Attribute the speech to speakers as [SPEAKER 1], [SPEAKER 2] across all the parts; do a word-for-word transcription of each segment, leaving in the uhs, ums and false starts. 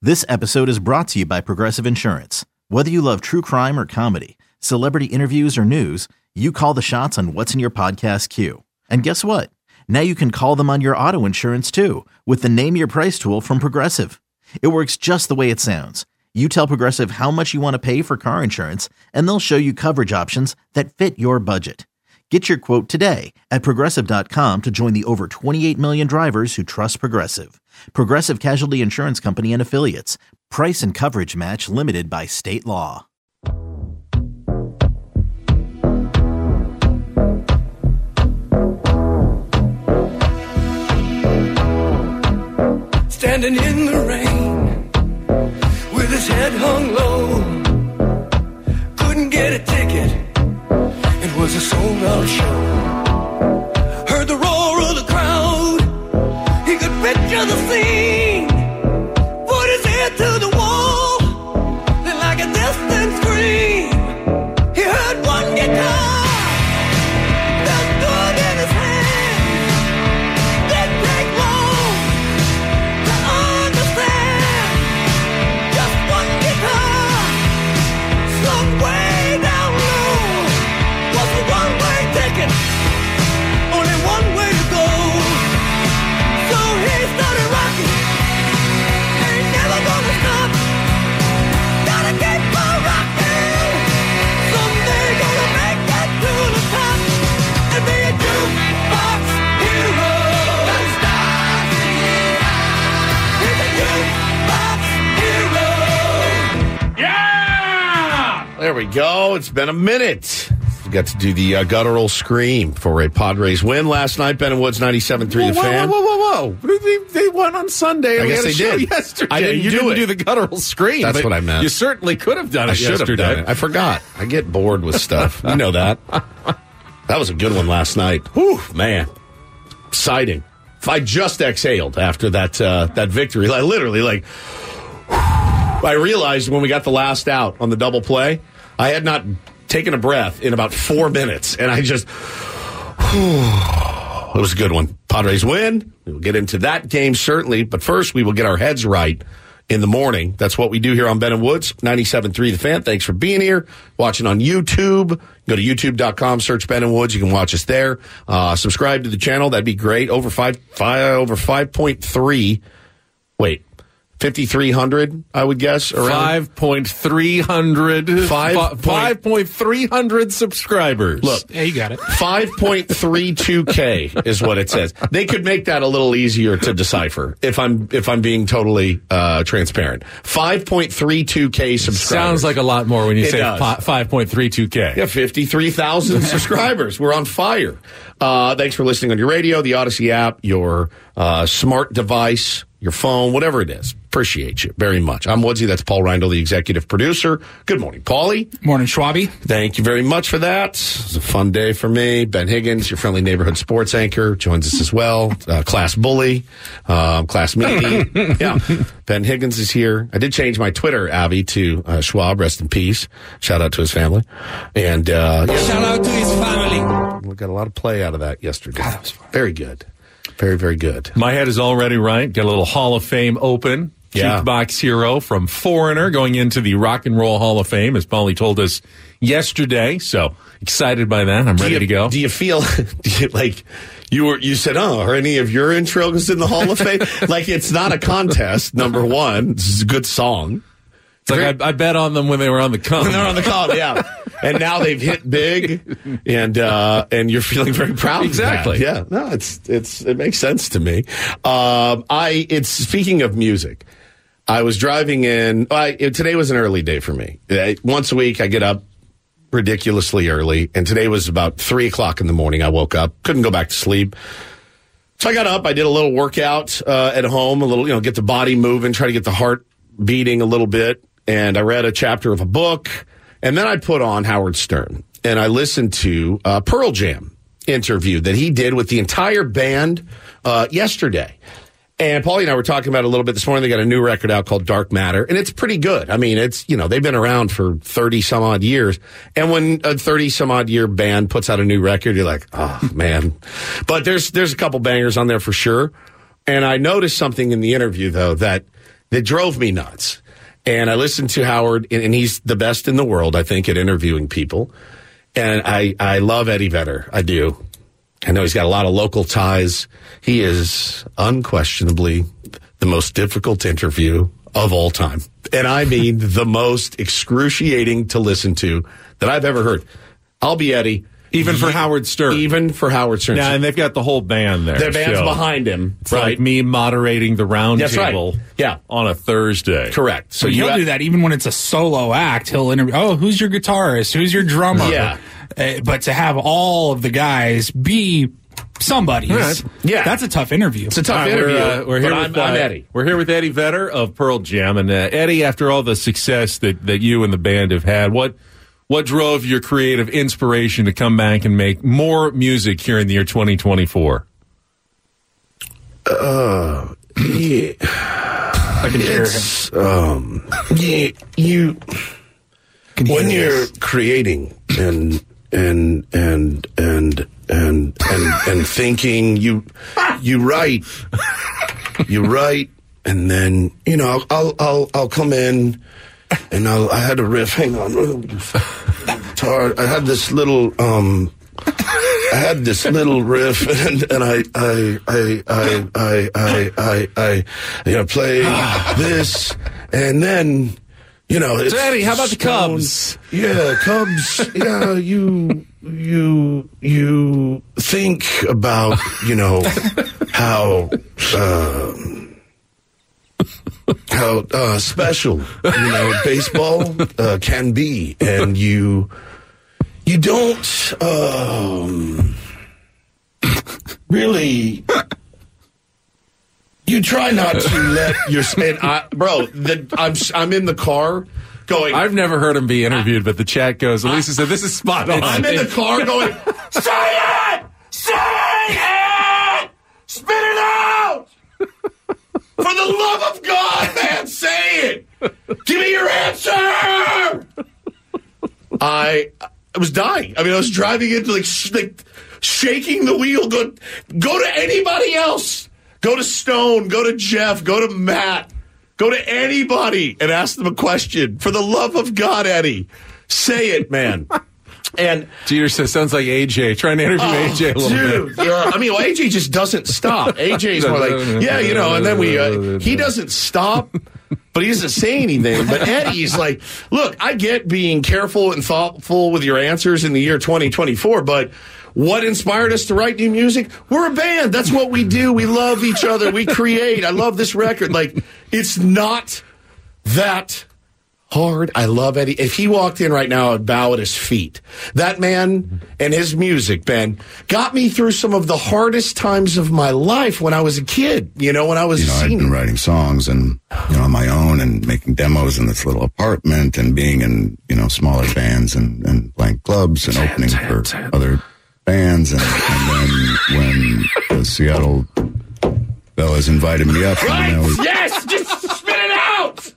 [SPEAKER 1] This episode is brought to you by Progressive Insurance. Whether you love true crime or comedy, celebrity interviews or news, you call the shots on what's in your podcast queue. And guess what? Now you can call them on your auto insurance too with the Name Your Price tool from Progressive. It works just the way it sounds. You tell Progressive how much you want to pay for car insurance, and they'll show you coverage options that fit your budget. Get your quote today at Progressive dot com to join the over twenty-eight million drivers who trust Progressive. Progressive Casualty Insurance Company and Affiliates. Price and coverage match limited by state law.
[SPEAKER 2] Standing in the rain with his head hung low, couldn't get a ticket, it was a sold out show. Heard the roar of the crowd, he could picture the scene, put his ear to the wall, then like a distant scream, he heard one guitar.
[SPEAKER 3] There we go. It's been a minute. We got to do the uh, guttural scream for a Padres win last night. Ben and Woods ninety-seven point three, the
[SPEAKER 4] whoa,
[SPEAKER 3] fan.
[SPEAKER 4] Whoa, whoa, whoa, whoa. They, they won on Sunday.
[SPEAKER 3] I guess they did.
[SPEAKER 4] Yesterday.
[SPEAKER 3] I didn't
[SPEAKER 4] you
[SPEAKER 3] do
[SPEAKER 4] didn't
[SPEAKER 3] it.
[SPEAKER 4] do the guttural scream.
[SPEAKER 3] That's what I meant.
[SPEAKER 4] You certainly could have done it
[SPEAKER 3] I should
[SPEAKER 4] yesterday.
[SPEAKER 3] have done it. I forgot. I get bored with stuff. You know that. That was a good one last night. Whew, man. Exciting. If I just exhaled after that uh, that victory, I literally, like, I realized when we got the last out on the double play, I had not taken a breath in about four minutes, and I just, it was a good one. Padres win. We'll get into that game, certainly, but first we will get our heads right in the morning. That's what we do here on Ben and Woods, ninety-seven point three The Fan. Thanks for being here, watching on YouTube. Go to youtube dot com, search Ben and Woods. You can watch us there. Uh, subscribe to the channel. That'd be great. Over five, five over five point three. Wait. fifty-three hundred, I would guess. Around
[SPEAKER 4] five point three hundred.
[SPEAKER 3] Five
[SPEAKER 4] five point three hundred subscribers.
[SPEAKER 3] Look.
[SPEAKER 5] Yeah, you got it.
[SPEAKER 3] five point three two K is what it says. They could make that a little easier to decipher if I'm if I'm being totally uh, transparent. five point three two K subscribers.
[SPEAKER 4] Sounds like a lot more when you
[SPEAKER 3] It
[SPEAKER 4] say
[SPEAKER 3] does.
[SPEAKER 4] five point three two K.
[SPEAKER 3] Yeah, fifty-three thousand subscribers. We're on fire. Uh, thanks for listening on your radio, the Odyssey app, your uh, smart device, your phone, whatever it is. Appreciate you very much. I'm Woodsy. That's Paul Reindl, the executive producer. Good morning, Paulie.
[SPEAKER 5] Morning, Schwabi.
[SPEAKER 3] Thank you very much for that. It was a fun day for me. Ben Higgins, your friendly neighborhood sports anchor, joins us as well. Uh, class bully, um, class meeting. Yeah, Ben Higgins is here. I did change my Twitter, Abby, to uh, Schwab. Rest in peace. Shout out to his family. And uh, yeah,
[SPEAKER 2] Shout out to his family.
[SPEAKER 3] we got a lot of play out of that yesterday. God, that was fun. Very good. Very, very good.
[SPEAKER 4] My head is already right. Got a little Hall of Fame open.
[SPEAKER 3] Yeah.
[SPEAKER 4] Jukebox Hero from Foreigner going into the Rock and Roll Hall of Fame, as Paulie told us yesterday. So excited by that. I'm
[SPEAKER 3] Do
[SPEAKER 4] ready
[SPEAKER 3] you,
[SPEAKER 4] to go.
[SPEAKER 3] Do you feel do you, like you were? You said, "Oh, are any of your intros in the Hall of Fame?" Like it's not a contest. Number one, this is a good song.
[SPEAKER 4] It's like I, I bet on them when they were on the come.
[SPEAKER 3] When they're on the come, yeah. And now they've hit big, and uh, and you're feeling very proud.
[SPEAKER 4] Exactly.
[SPEAKER 3] Of that. Yeah. No, it's it's it makes sense to me. Um, I it's speaking of music. I was driving in. I, today was an early day for me. Once a week, I get up ridiculously early, and today was about three o'clock in the morning. I woke up, couldn't go back to sleep. So I got up. I did a little workout uh, at home, a little, you know, get the body moving, try to get the heart beating a little bit. And I read a chapter of a book, and then I put on Howard Stern, and I listened to a Pearl Jam interview that he did with the entire band uh, yesterday. And Paulie and I were talking about it a little bit this morning. They got a new record out called Dark Matter, and it's pretty good. I mean, it's, you know, they've been around for thirty some odd years. And when a thirty some odd year band puts out a new record, you're like, oh, man. But there's, there's a couple bangers on there for sure. And I noticed something in the interview, though, that that drove me nuts. And I listened to Howard, and, and he's the best in the world, I think, at interviewing people. And I, I love Eddie Vedder. I do. I know he's got a lot of local ties. He is unquestionably the most difficult interview of all time. And I mean the most excruciating to listen to that I've ever heard. I'll be Eddie.
[SPEAKER 4] Even for Howard Stern.
[SPEAKER 3] Even for Howard Stern.
[SPEAKER 4] Yeah, and they've got the whole band there.
[SPEAKER 3] Their band's
[SPEAKER 4] so
[SPEAKER 3] behind him.
[SPEAKER 4] It's
[SPEAKER 3] right?
[SPEAKER 4] like me moderating the round
[SPEAKER 3] That's
[SPEAKER 4] table
[SPEAKER 3] right. Yeah.
[SPEAKER 4] on a Thursday.
[SPEAKER 3] Correct.
[SPEAKER 5] So
[SPEAKER 3] So
[SPEAKER 5] he'll
[SPEAKER 3] you
[SPEAKER 5] do that even when it's a solo act. He'll interview, oh, who's your guitarist? Who's your drummer?
[SPEAKER 3] Yeah.
[SPEAKER 5] Uh, but to have all of the guys be somebody's,
[SPEAKER 3] Right. Yeah.
[SPEAKER 5] that's a tough interview.
[SPEAKER 3] It's a tough
[SPEAKER 4] All right,
[SPEAKER 3] interview.
[SPEAKER 4] We're, uh, we're here
[SPEAKER 3] but
[SPEAKER 4] with
[SPEAKER 3] I'm, I'm
[SPEAKER 4] uh,
[SPEAKER 3] Eddie.
[SPEAKER 4] We're here with Eddie Vedder of Pearl Jam, and uh, Eddie, after all the success that, that you and the band have had, what what drove your creative inspiration to come back and make more music here in the year twenty twenty-four?
[SPEAKER 3] Uh, yeah.
[SPEAKER 5] I can hear him.
[SPEAKER 3] It's, um, yeah, you,
[SPEAKER 5] Can hear
[SPEAKER 3] when you're
[SPEAKER 5] this.
[SPEAKER 3] creating and, and, and, and, and, and, and thinking, you, you write, you write, and then, you know, I'll, I'll, I'll, I'll come in and I'll, I had a riff, hang on, guitar, I had this little, um, I had this little riff, and, and I, I, I, I, I, I, I, I, you know, play this, and then, you know, it's
[SPEAKER 4] So, Eddie, how about the
[SPEAKER 3] Stone-
[SPEAKER 4] Cubs?
[SPEAKER 3] Yeah, Cubs. Yeah, you, you, you think about, you know, how, um, how uh, special, you know, baseball uh, can be, and you. You don't um, really. You try not to let your and I, bro. The, I'm I'm in the car going.
[SPEAKER 4] I've never heard him be interviewed, but the chat goes, Elisa said, this is spot on.
[SPEAKER 3] I'm in the car going. Say it, say it, spit it out. For the love of God, man, say it. Give me your answer. I. I was dying. I mean, I was driving into like, sh- like shaking the wheel. Go, go to anybody else. Go to Stone. Go to Jeff. Go to Matt. Go to anybody and ask them a question. For the love of God, Eddie, say it, man. And
[SPEAKER 4] Jeter says, sounds like A J. Trying to interview
[SPEAKER 3] oh,
[SPEAKER 4] A J a little
[SPEAKER 3] dude,
[SPEAKER 4] bit.
[SPEAKER 3] yeah, I mean, well, A J just doesn't stop. A J's more like, yeah, you know, and then we, uh, he doesn't stop. But he doesn't say anything. But Eddie's like, look, I get being careful and thoughtful with your answers in the year twenty twenty-four, but what inspired us to write new music? We're a band. That's what we do. We love each other. We create. I love this record. Like, it's not that hard. I love Eddie. If he walked in right now, I'd bow at his feet. That man and his music, Ben, got me through some of the hardest times of my life when I was a kid. You know, when I was
[SPEAKER 6] You know,
[SPEAKER 3] a
[SPEAKER 6] I'd
[SPEAKER 3] senior.
[SPEAKER 6] been writing songs and, you know, on my own and making demos in this little apartment and being in, you know, smaller bands and, and playing clubs and opening for other bands. And, and then when the Seattle fellas invited me up,
[SPEAKER 3] Right?
[SPEAKER 6] you know, we-
[SPEAKER 3] Yes! Just spit it out!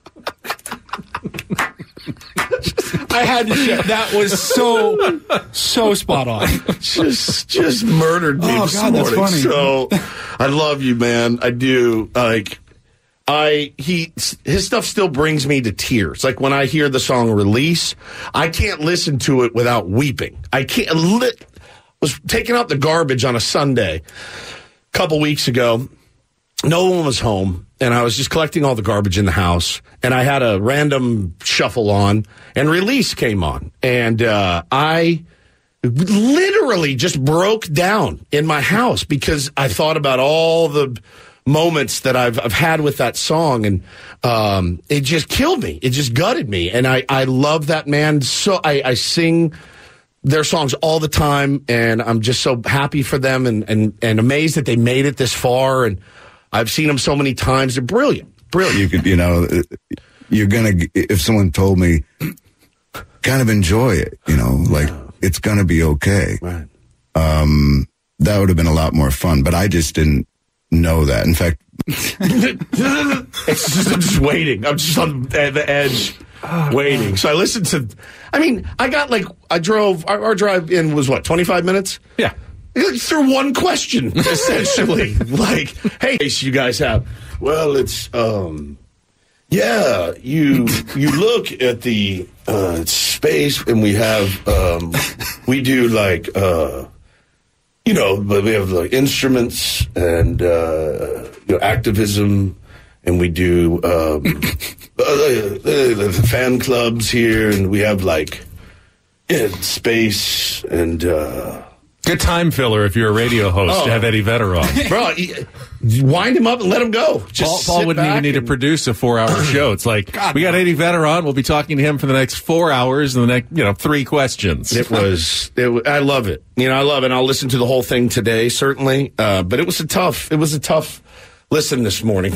[SPEAKER 5] I had to share. That was so, so spot on.
[SPEAKER 3] just just murdered me
[SPEAKER 5] Oh,
[SPEAKER 3] this
[SPEAKER 5] God, that's
[SPEAKER 3] morning.
[SPEAKER 5] funny.
[SPEAKER 3] So I love you, man. I do. Like I he his stuff still brings me to tears. Like when I hear the song Release, I can't listen to it without weeping. I can't li- was taking out the garbage on a Sunday a couple weeks ago. No one was home, and I was just collecting all the garbage in the house, and I had a random shuffle on, and Release came on, and uh, I literally just broke down in my house because I thought about all the moments that I've, I've had with that song, and um, it just killed me. It just gutted me, and I, I love that man. So I, I sing their songs all the time, and I'm just so happy for them and, and, and amazed that they made it this far, and I've seen them so many times. They're brilliant. Brilliant.
[SPEAKER 6] you could, you know, you're gonna, if someone told me, kind of enjoy it, you know, like it's gonna be okay.
[SPEAKER 3] Right.
[SPEAKER 6] Um, that would have been a lot more fun, but I just didn't know that. In fact,
[SPEAKER 3] It's just, I'm just waiting. I'm just on the edge waiting. So I listened to, I mean, I got like, I drove, our, our drive in was what, twenty-five minutes?
[SPEAKER 4] Yeah.
[SPEAKER 3] Through one question, essentially. Like, hey, you guys have. Well, it's, um, Yeah, you you look at the uh, space, and we have um, we do like uh, you know, but we have like instruments and uh, you know, activism, and we do um, uh, the fan clubs here, and we have like yeah, space and. Uh,
[SPEAKER 4] Good time filler if you're a radio host
[SPEAKER 3] Oh.
[SPEAKER 4] to have Eddie Vedder on.
[SPEAKER 3] Bro, you- wind him up and let him go. Just
[SPEAKER 4] Paul, Paul
[SPEAKER 3] sit
[SPEAKER 4] wouldn't even
[SPEAKER 3] back
[SPEAKER 4] need to
[SPEAKER 3] and-
[SPEAKER 4] produce a four-hour show. It's like, we got Eddie Vedder on. We'll be talking to him for the next four hours and the next, you know, three questions.
[SPEAKER 3] It was, it, wa- I love it. You know, I love it. And I'll listen to the whole thing today, certainly. Uh, but it was a tough, it was a tough listen this morning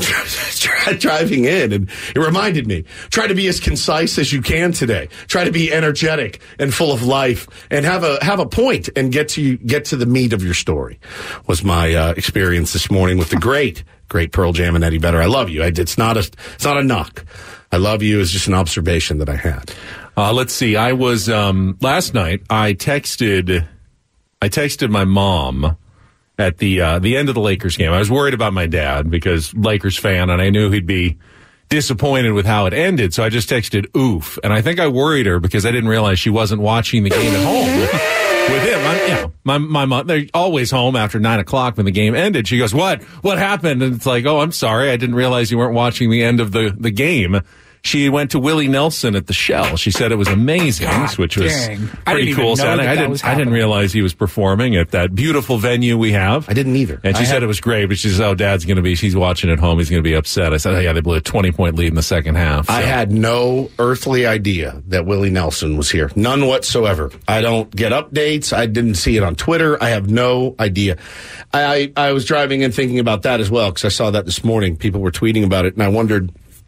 [SPEAKER 3] driving in. And it reminded me, try to be as concise as you can today. Try to be energetic and full of life and have a, have a point and get to, get to the meat of your story was my, uh, experience this morning with the great, great Pearl Jam and Eddie Vedder. I love you. I, it's not a, it's not a knock. I love you is just an observation that I had.
[SPEAKER 4] Uh, let's see. I was, um, last night, I texted, I texted my mom at the, uh, the end of the Lakers game. I was worried about my dad because Lakers fan, and I knew he'd be disappointed with how it ended. So I just texted oof. And I think I worried her because I didn't realize she wasn't watching the game at home with him. I'm, you know, my, my mom, they're always home after nine o'clock when the game ended. She goes, what, what happened? And it's like, oh, I'm sorry. I didn't realize you weren't watching the end of the, the game. She went to Willie Nelson at the Shell. She said it was amazing,
[SPEAKER 5] God
[SPEAKER 4] which was
[SPEAKER 5] dang. I
[SPEAKER 4] pretty
[SPEAKER 5] didn't even
[SPEAKER 4] cool.
[SPEAKER 5] know
[SPEAKER 4] sounding.
[SPEAKER 5] that
[SPEAKER 4] I
[SPEAKER 5] that
[SPEAKER 4] didn't.
[SPEAKER 5] was
[SPEAKER 4] I didn't
[SPEAKER 5] happening.
[SPEAKER 4] realize he was performing at that beautiful venue we have.
[SPEAKER 3] I didn't either.
[SPEAKER 4] And she
[SPEAKER 3] I
[SPEAKER 4] said
[SPEAKER 3] had-
[SPEAKER 4] it was great, but she says, "Oh, Dad's going to be. She's watching at home. He's going to be upset." I said, "Oh yeah, they blew a twenty point lead in the second half."
[SPEAKER 3] I
[SPEAKER 4] So-
[SPEAKER 3] had no earthly idea that Willie Nelson was here. None whatsoever. I don't get updates. I didn't see it on Twitter. I have no idea. I, I, I was driving and thinking about that as well because I saw that this morning. People were tweeting about it, and I wondered,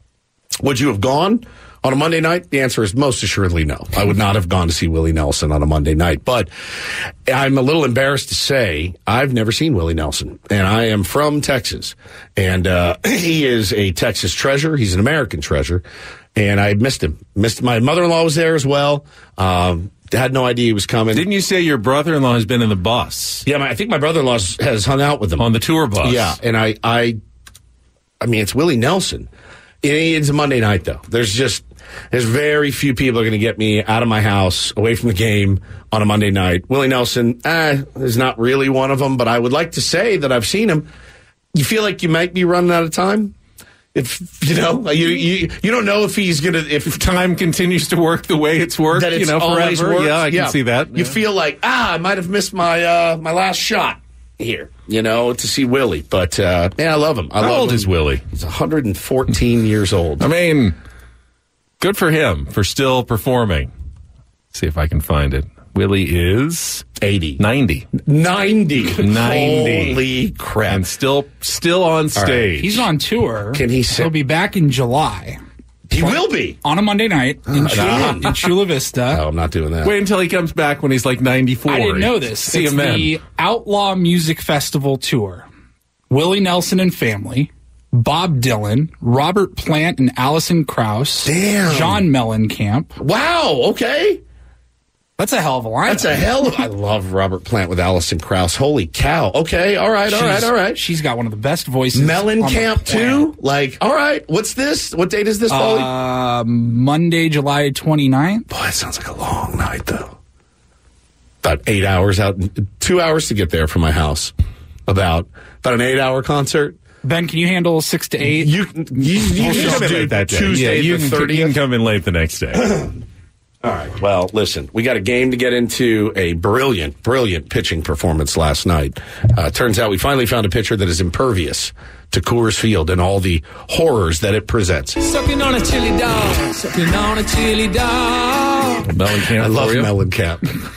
[SPEAKER 3] would you have gone on a Monday night? The answer is most assuredly no. I would not have gone to see Willie Nelson on a Monday night. But I'm a little embarrassed to say I've never seen Willie Nelson, and I am from Texas. And uh, he is a Texas treasure. He's an American treasure. And I missed him. Missed my mother-in-law was there as well. Um, had no idea he was coming.
[SPEAKER 4] Didn't you say your brother-in-law has been in the bus
[SPEAKER 3] Yeah, my, I think my brother-in-law has hung out with him
[SPEAKER 4] on the tour bus?
[SPEAKER 3] Yeah, and I, I, I mean, it's Willie Nelson. It- It's a Monday night, though. There's just, there's very few people are going to get me out of my house, away from the game on a Monday night. Willie Nelson, eh, is not really one of them, but I would like to say that I've seen him. You feel like you might be running out of time? If, you know, you, you, you don't know if he's going to, if,
[SPEAKER 4] If time continues to work the way it's worked,
[SPEAKER 3] that it's
[SPEAKER 4] you know,
[SPEAKER 3] always
[SPEAKER 4] forever.
[SPEAKER 3] worked.
[SPEAKER 4] Yeah, I can see that.
[SPEAKER 3] You
[SPEAKER 4] Yeah.
[SPEAKER 3] feel like, ah, I might have missed my, uh, my last shot here, you know, to see Willie. But, uh, yeah, I love him. I
[SPEAKER 4] How
[SPEAKER 3] love
[SPEAKER 4] old
[SPEAKER 3] him.
[SPEAKER 4] is Willie?
[SPEAKER 3] He's one hundred fourteen years old.
[SPEAKER 4] I mean, good for him for still performing. See if I can find it. Willie is
[SPEAKER 3] eighty.
[SPEAKER 4] ninety.
[SPEAKER 3] ninety.
[SPEAKER 4] ninety.
[SPEAKER 3] Holy crap.
[SPEAKER 4] And still still on stage.
[SPEAKER 5] He's on tour.
[SPEAKER 3] Can he sit-
[SPEAKER 5] He'll be back in July
[SPEAKER 3] He will be.
[SPEAKER 5] on a Monday night in, Chula, in Chula Vista.
[SPEAKER 3] Oh, I'm not doing that.
[SPEAKER 4] Wait until he comes back when he's like ninety-four.
[SPEAKER 5] I didn't know this.
[SPEAKER 4] See
[SPEAKER 5] it's
[SPEAKER 4] him then.
[SPEAKER 5] the Outlaw Music Festival tour. Willie Nelson and family, Bob Dylan, Robert Plant and Alison Krauss,
[SPEAKER 3] Damn.
[SPEAKER 5] John Mellencamp.
[SPEAKER 3] Wow, okay.
[SPEAKER 5] That's a hell of a lineup.
[SPEAKER 3] That's a hell of... I love Robert Plant with Alison Krauss. Holy cow. Okay, all right, all right,
[SPEAKER 5] She's-
[SPEAKER 3] all right.
[SPEAKER 5] She's got one of the best voices. on the
[SPEAKER 3] Mellencamp, too?
[SPEAKER 5] planet.
[SPEAKER 3] Like, all right, what's this? What date is this, Paulie?
[SPEAKER 5] Uh, Monday, July twenty-ninth.
[SPEAKER 3] Boy, that sounds like a long night, though. About eight hours out, two hours to get there from my house. About about an eight-hour concert.
[SPEAKER 5] Ben, can you handle six to eight?
[SPEAKER 3] You you, you
[SPEAKER 4] You
[SPEAKER 3] can
[SPEAKER 4] can come in
[SPEAKER 3] do
[SPEAKER 4] late that day.
[SPEAKER 3] Tuesday
[SPEAKER 4] yeah, you,
[SPEAKER 3] the
[SPEAKER 4] can, you can
[SPEAKER 3] thirtieth.
[SPEAKER 4] come in late the next day.
[SPEAKER 3] All right. Well, listen, we got a game to get into. A brilliant, brilliant pitching performance last night. Uh, turns out we finally found a pitcher that is impervious to Coors Field and all the horrors that it presents.
[SPEAKER 2] Sucking on a chili dog. Sucking on a chili dog.
[SPEAKER 4] Mellencamp
[SPEAKER 3] I love
[SPEAKER 4] for you.
[SPEAKER 3] Mellencamp.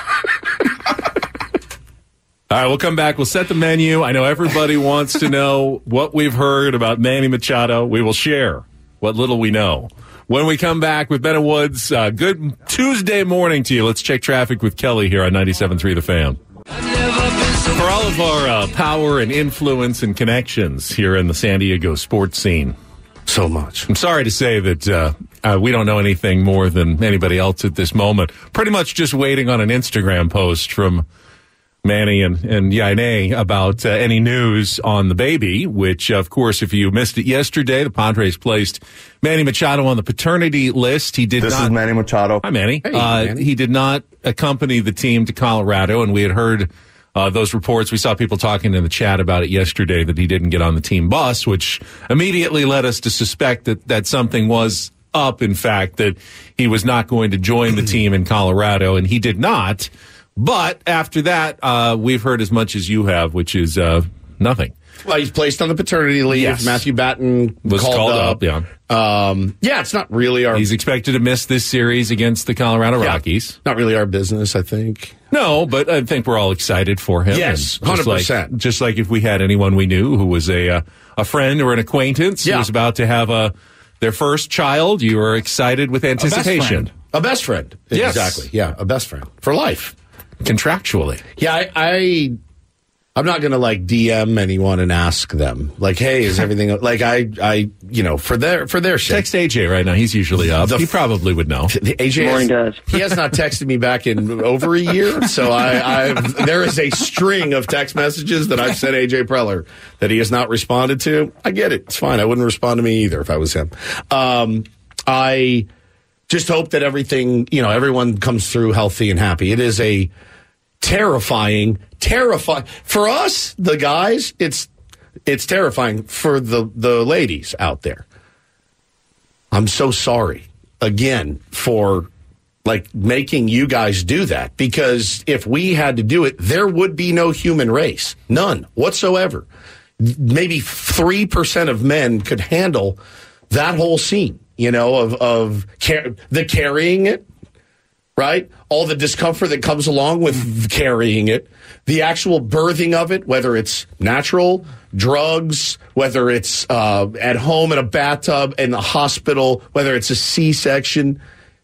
[SPEAKER 4] All right, we'll come back. We'll set the menu. I know everybody wants to know what we've heard about Manny Machado. We will share what little we know. When we come back with Ben and Woods, uh, good Tuesday morning to you. Let's check traffic with Kelly here on ninety-seven point three The Fan. For all of our uh, power and influence and connections here in the San Diego sports scene,
[SPEAKER 3] So much.
[SPEAKER 4] I'm sorry to say that uh, uh, we don't know anything more than anybody else at this moment. Pretty much just waiting on an Instagram post from Manny and, and Yaine about uh, any news on the baby, which, of course, if you missed it yesterday, the Padres placed Manny Machado on the paternity list. He did
[SPEAKER 7] This
[SPEAKER 4] not.
[SPEAKER 7] is Manny Machado.
[SPEAKER 4] Hi, Manny.
[SPEAKER 3] Hey,
[SPEAKER 4] uh,
[SPEAKER 3] Manny.
[SPEAKER 4] He did not accompany the team to Colorado, and we had heard uh, those reports. We saw people talking in the chat about it yesterday that he didn't get on the team bus, which immediately led us to suspect that, that something was up, in fact, that he was not going to join the team in Colorado, and he did not. But after that, uh, we've heard as much as you have, which is uh, nothing.
[SPEAKER 3] Well, he's placed on the paternity leave.
[SPEAKER 4] Yes.
[SPEAKER 3] Matthew Batten
[SPEAKER 4] Was
[SPEAKER 3] called,
[SPEAKER 4] called
[SPEAKER 3] up.
[SPEAKER 4] up, yeah.
[SPEAKER 3] Um, yeah, it's not really our
[SPEAKER 4] He's expected to miss this series against the Colorado
[SPEAKER 3] yeah,
[SPEAKER 4] Rockies.
[SPEAKER 3] Not really our business, I think.
[SPEAKER 4] No, but I think we're all excited for him.
[SPEAKER 3] Yes,
[SPEAKER 4] And just
[SPEAKER 3] one hundred percent.
[SPEAKER 4] Like, just like if we had anyone we knew who was a uh, a friend or an acquaintance
[SPEAKER 3] Yeah.
[SPEAKER 4] who was about to have a their first child, you were excited with anticipation.
[SPEAKER 5] friend.
[SPEAKER 3] A best friend.
[SPEAKER 4] Yes.
[SPEAKER 3] Exactly. Yeah, a best friend for life.
[SPEAKER 4] Contractually.
[SPEAKER 3] Yeah, I, I I'm not gonna like D M anyone and ask them like, hey, is everything like I I you know for their for their sake.
[SPEAKER 4] Text A J right now. He's usually up.
[SPEAKER 3] The
[SPEAKER 4] he
[SPEAKER 3] f-
[SPEAKER 4] probably would know.
[SPEAKER 3] The A J
[SPEAKER 8] Morning,
[SPEAKER 3] has,
[SPEAKER 8] guys.
[SPEAKER 3] he has not texted me back in over a year, so I I've, there is a string of text messages that I've sent A J Preller that he has not responded to. I get it; it's fine. I wouldn't respond to me either if I was him. Um, I just hope that everything, you know, everyone comes through healthy and happy. It is a terrifying, terrifying for us, the guys. It's it's terrifying for the the ladies out there. I'm so sorry again for like making you guys do that, because if we had to do it, there would be no human race, none whatsoever. Maybe three percent of men could handle that whole scene, you know, of of car- the carrying it. Right? All the discomfort that comes along with carrying it, the actual birthing of it, whether it's natural, drugs, whether it's uh, at home in a bathtub, in the hospital, whether it's a C-section.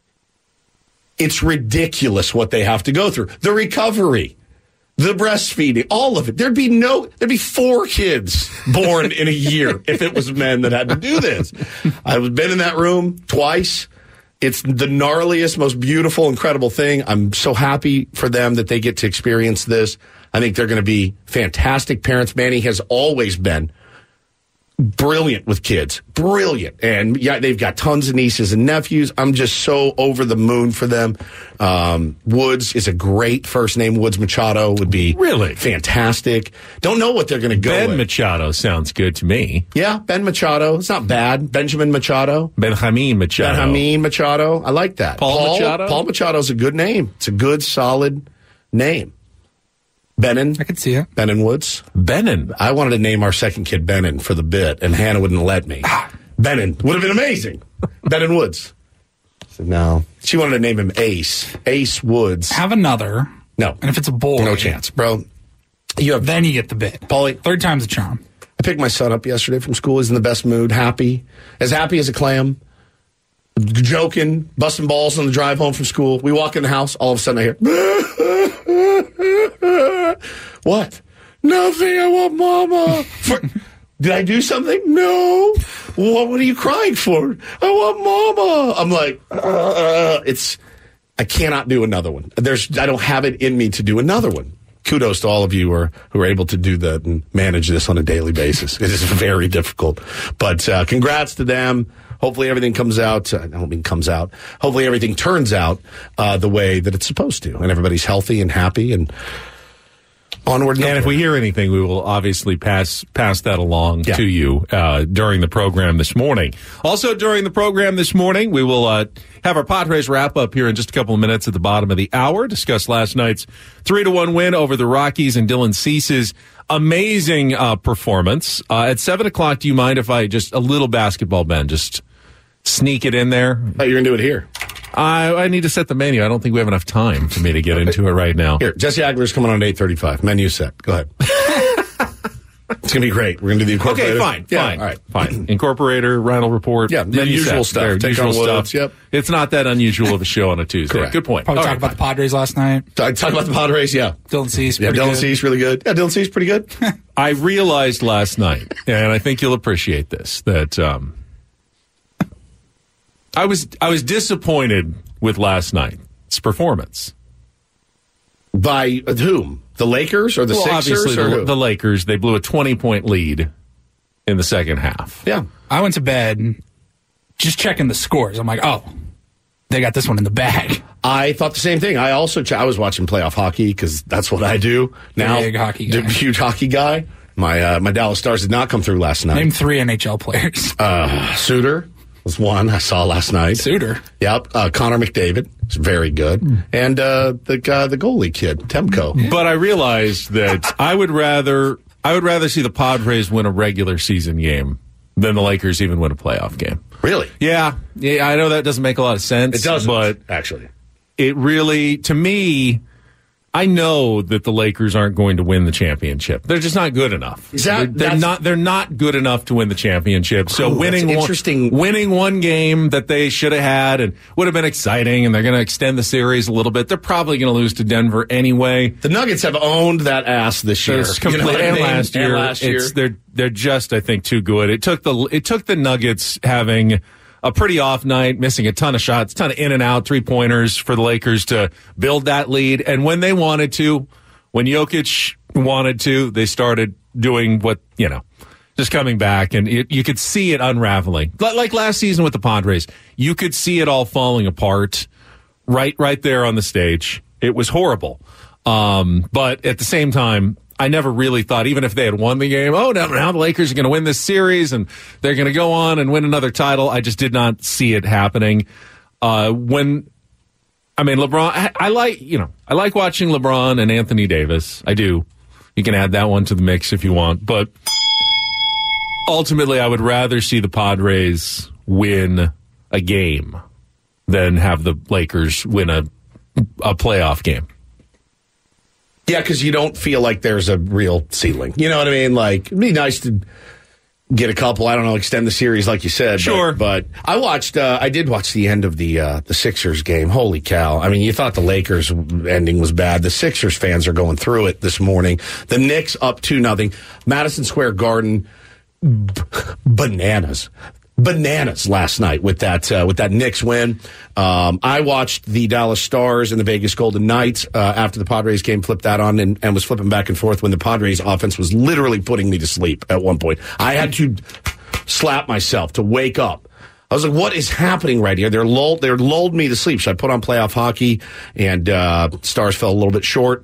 [SPEAKER 3] It's ridiculous what they have to go through. The recovery, the breastfeeding, all of it. There'd be no, there'd be four kids born in a year if it was men that had to do this. I've been in that room twice. It's the gnarliest, most beautiful, incredible thing. I'm so happy for them that they get to experience this. I think they're going to be fantastic parents. Manny has always been brilliant with kids. Brilliant. And yeah, they've got tons of nieces and nephews. I'm just so over the moon for them. Um, Woods is a great first name. Woods Machado would be
[SPEAKER 4] Really?
[SPEAKER 3] fantastic. Don't know what they're going to go
[SPEAKER 4] Ben
[SPEAKER 3] with.
[SPEAKER 4] Machado sounds good to me.
[SPEAKER 3] yeah, Ben Machado. It's not bad. Benjamin Machado.
[SPEAKER 4] Benjamin Machado.
[SPEAKER 3] Benjamin Machado. I like that.
[SPEAKER 4] Paul Machado?
[SPEAKER 3] Paul Machado's a good name. It's a good, solid name. Benin.
[SPEAKER 5] I could see it.
[SPEAKER 3] Benin Woods.
[SPEAKER 4] Benin.
[SPEAKER 3] I wanted to name our second kid Benin for the bit, and Hannah wouldn't let me. Benin would have been amazing. Benin Woods. I said, no. She wanted to name him Ace. Ace Woods.
[SPEAKER 5] Have another.
[SPEAKER 3] No.
[SPEAKER 5] And if it's a boy,
[SPEAKER 3] No chance, bro. You have
[SPEAKER 5] then you get the bit.
[SPEAKER 3] Paulie.
[SPEAKER 5] Third time's a charm.
[SPEAKER 3] I picked my son up yesterday from school. He's in the best mood, happy, as happy as a clam, joking, busting balls on the drive home from school. We walk in the house. All of a sudden, I hear, what? Nothing. I want mama. For, did I do something? No. What, what are you crying for? I want mama. I'm like, uh, it's. I cannot do another one. There's. I don't have it in me to do another one. Kudos to all of you who are, who are able to do that and manage this on a daily basis. It is very difficult. But uh, congrats to them. Hopefully everything comes out. Uh, I don't mean comes out. Hopefully everything turns out uh, the way that it's supposed to. And everybody's healthy and happy and onward and
[SPEAKER 4] And if
[SPEAKER 3] upward.
[SPEAKER 4] we hear anything, we will obviously pass pass that along
[SPEAKER 3] Yeah.
[SPEAKER 4] to you uh, during the program this morning. Also, during the program this morning, we will uh, have our Padres wrap up here in just a couple of minutes at the bottom of the hour. Discuss last night's three to one win over the Rockies and Dylan Cease's amazing uh, performance. Uh, at seven o'clock, do you mind if I just a little basketball, Ben, just sneak it in there?
[SPEAKER 3] Oh, you're going to do it here.
[SPEAKER 4] I, I need to set the menu. I don't think we have enough time for me to get into it right now.
[SPEAKER 3] Here, Jesse Agler's coming on at eight thirty-five. Menu set. Go ahead. It's going to be great. We're going to do the incorporator.
[SPEAKER 4] Okay, fine,
[SPEAKER 3] Yeah,
[SPEAKER 4] fine,
[SPEAKER 3] all right.
[SPEAKER 4] fine. Incorporator, Rental Report.
[SPEAKER 3] Yeah, the
[SPEAKER 4] menu
[SPEAKER 3] usual
[SPEAKER 4] set.
[SPEAKER 3] stuff.
[SPEAKER 4] Very
[SPEAKER 3] Take
[SPEAKER 4] usual
[SPEAKER 3] on
[SPEAKER 4] stuff.
[SPEAKER 3] Woods, yep.
[SPEAKER 4] It's not that unusual of a show on a Tuesday.
[SPEAKER 3] Correct.
[SPEAKER 4] Good point.
[SPEAKER 5] Probably
[SPEAKER 4] All
[SPEAKER 5] talk
[SPEAKER 4] right,
[SPEAKER 5] about the
[SPEAKER 4] fine.
[SPEAKER 5] Padres last night.
[SPEAKER 3] Talk talk about the Padres, yeah.
[SPEAKER 5] Dylan Cease,
[SPEAKER 3] Yeah,
[SPEAKER 5] pretty
[SPEAKER 3] Dylan
[SPEAKER 5] good.
[SPEAKER 3] Cease really good. Yeah, Dylan Cease pretty good.
[SPEAKER 4] I realized last night, and I think you'll appreciate this, that um, I was I was disappointed with last night's performance.
[SPEAKER 3] By whom? The Lakers or the
[SPEAKER 4] well,
[SPEAKER 3] Sixers?
[SPEAKER 4] obviously
[SPEAKER 3] or
[SPEAKER 4] the,
[SPEAKER 3] who?
[SPEAKER 4] the Lakers. They blew a twenty-point lead in the second half.
[SPEAKER 3] Yeah.
[SPEAKER 5] I went to bed just checking the scores. I'm like, oh, they got this one in the bag.
[SPEAKER 3] I thought the same thing. I also ch- I was watching playoff hockey because that's what I do now.
[SPEAKER 5] Big hockey guy.
[SPEAKER 3] Huge hockey guy. My uh, my Dallas Stars did not come through last night.
[SPEAKER 5] Name three N H L players.
[SPEAKER 3] Uh, Suter was one I saw last night.
[SPEAKER 5] Suter.
[SPEAKER 3] Yep. Uh, Connor McDavid is very good, and uh, the uh, the goalie kid Temko.
[SPEAKER 4] But I realized that I would rather I would rather see the Padres win a regular season game than the Lakers even win a playoff game.
[SPEAKER 3] Really?
[SPEAKER 4] Yeah, yeah. I know that doesn't make a lot of sense.
[SPEAKER 3] It doesn't,
[SPEAKER 4] but
[SPEAKER 3] actually.
[SPEAKER 4] It really, to me, I know that the Lakers aren't going to win the championship. They're just not good enough.
[SPEAKER 3] Is that,
[SPEAKER 4] they're, they're not. They're not good enough to win the championship. So
[SPEAKER 3] Ooh,
[SPEAKER 4] winning
[SPEAKER 3] that's
[SPEAKER 4] one,
[SPEAKER 3] interesting.
[SPEAKER 4] winning one game that they should have had and would have been exciting, and they're going to extend the series a little bit. They're probably going to lose to Denver anyway.
[SPEAKER 3] The Nuggets have owned that ass this year.
[SPEAKER 4] It's
[SPEAKER 3] You know
[SPEAKER 4] complete,
[SPEAKER 3] what I
[SPEAKER 4] and
[SPEAKER 3] mean?
[SPEAKER 4] last year,
[SPEAKER 3] And last year.
[SPEAKER 4] It's, they're they're just I think too good. It took the it took the Nuggets having a pretty off night, missing a ton of shots, ton of in and out three pointers for the Lakers to build that lead. And when they wanted to, when Jokic wanted to, they started doing what you know, just coming back, and it, you could see it unraveling. Like last season with the Padres, you could see it all falling apart right right there on the stage. It was horrible. Um, but at the same time, I never really thought, even if they had won the game, oh, now, now the Lakers are going to win this series and they're going to go on and win another title. I just did not see it happening. Uh, when, I mean, LeBron, I, I like, you know, I like watching LeBron and Anthony Davis. I do. You can add that one to the mix if you want. But ultimately, I would rather see the Padres win a game than have the Lakers win a, a playoff game.
[SPEAKER 3] Yeah, because you don't feel like there's a real ceiling. You know what I mean? Like, it'd be nice to get a couple, I don't know, extend the series like you said.
[SPEAKER 4] Sure.
[SPEAKER 3] But, but I watched, uh, I did watch the end of the uh, the Sixers game. Holy cow. I mean, you thought the Lakers ending was bad. The Sixers fans are going through it this morning. The Knicks up two nothing. Madison Square Garden, b- bananas. Bananas last night with that uh, with that Knicks win. Um, I watched the Dallas Stars and the Vegas Golden Knights uh, after the Padres game, flipped that on and, and was flipping back and forth when the Padres offense was literally putting me to sleep at one point. I had to slap myself to wake up. I was like, what is happening right here? They're lulled, they're lulled me to sleep. So I put on playoff hockey, and uh, Stars fell a little bit short.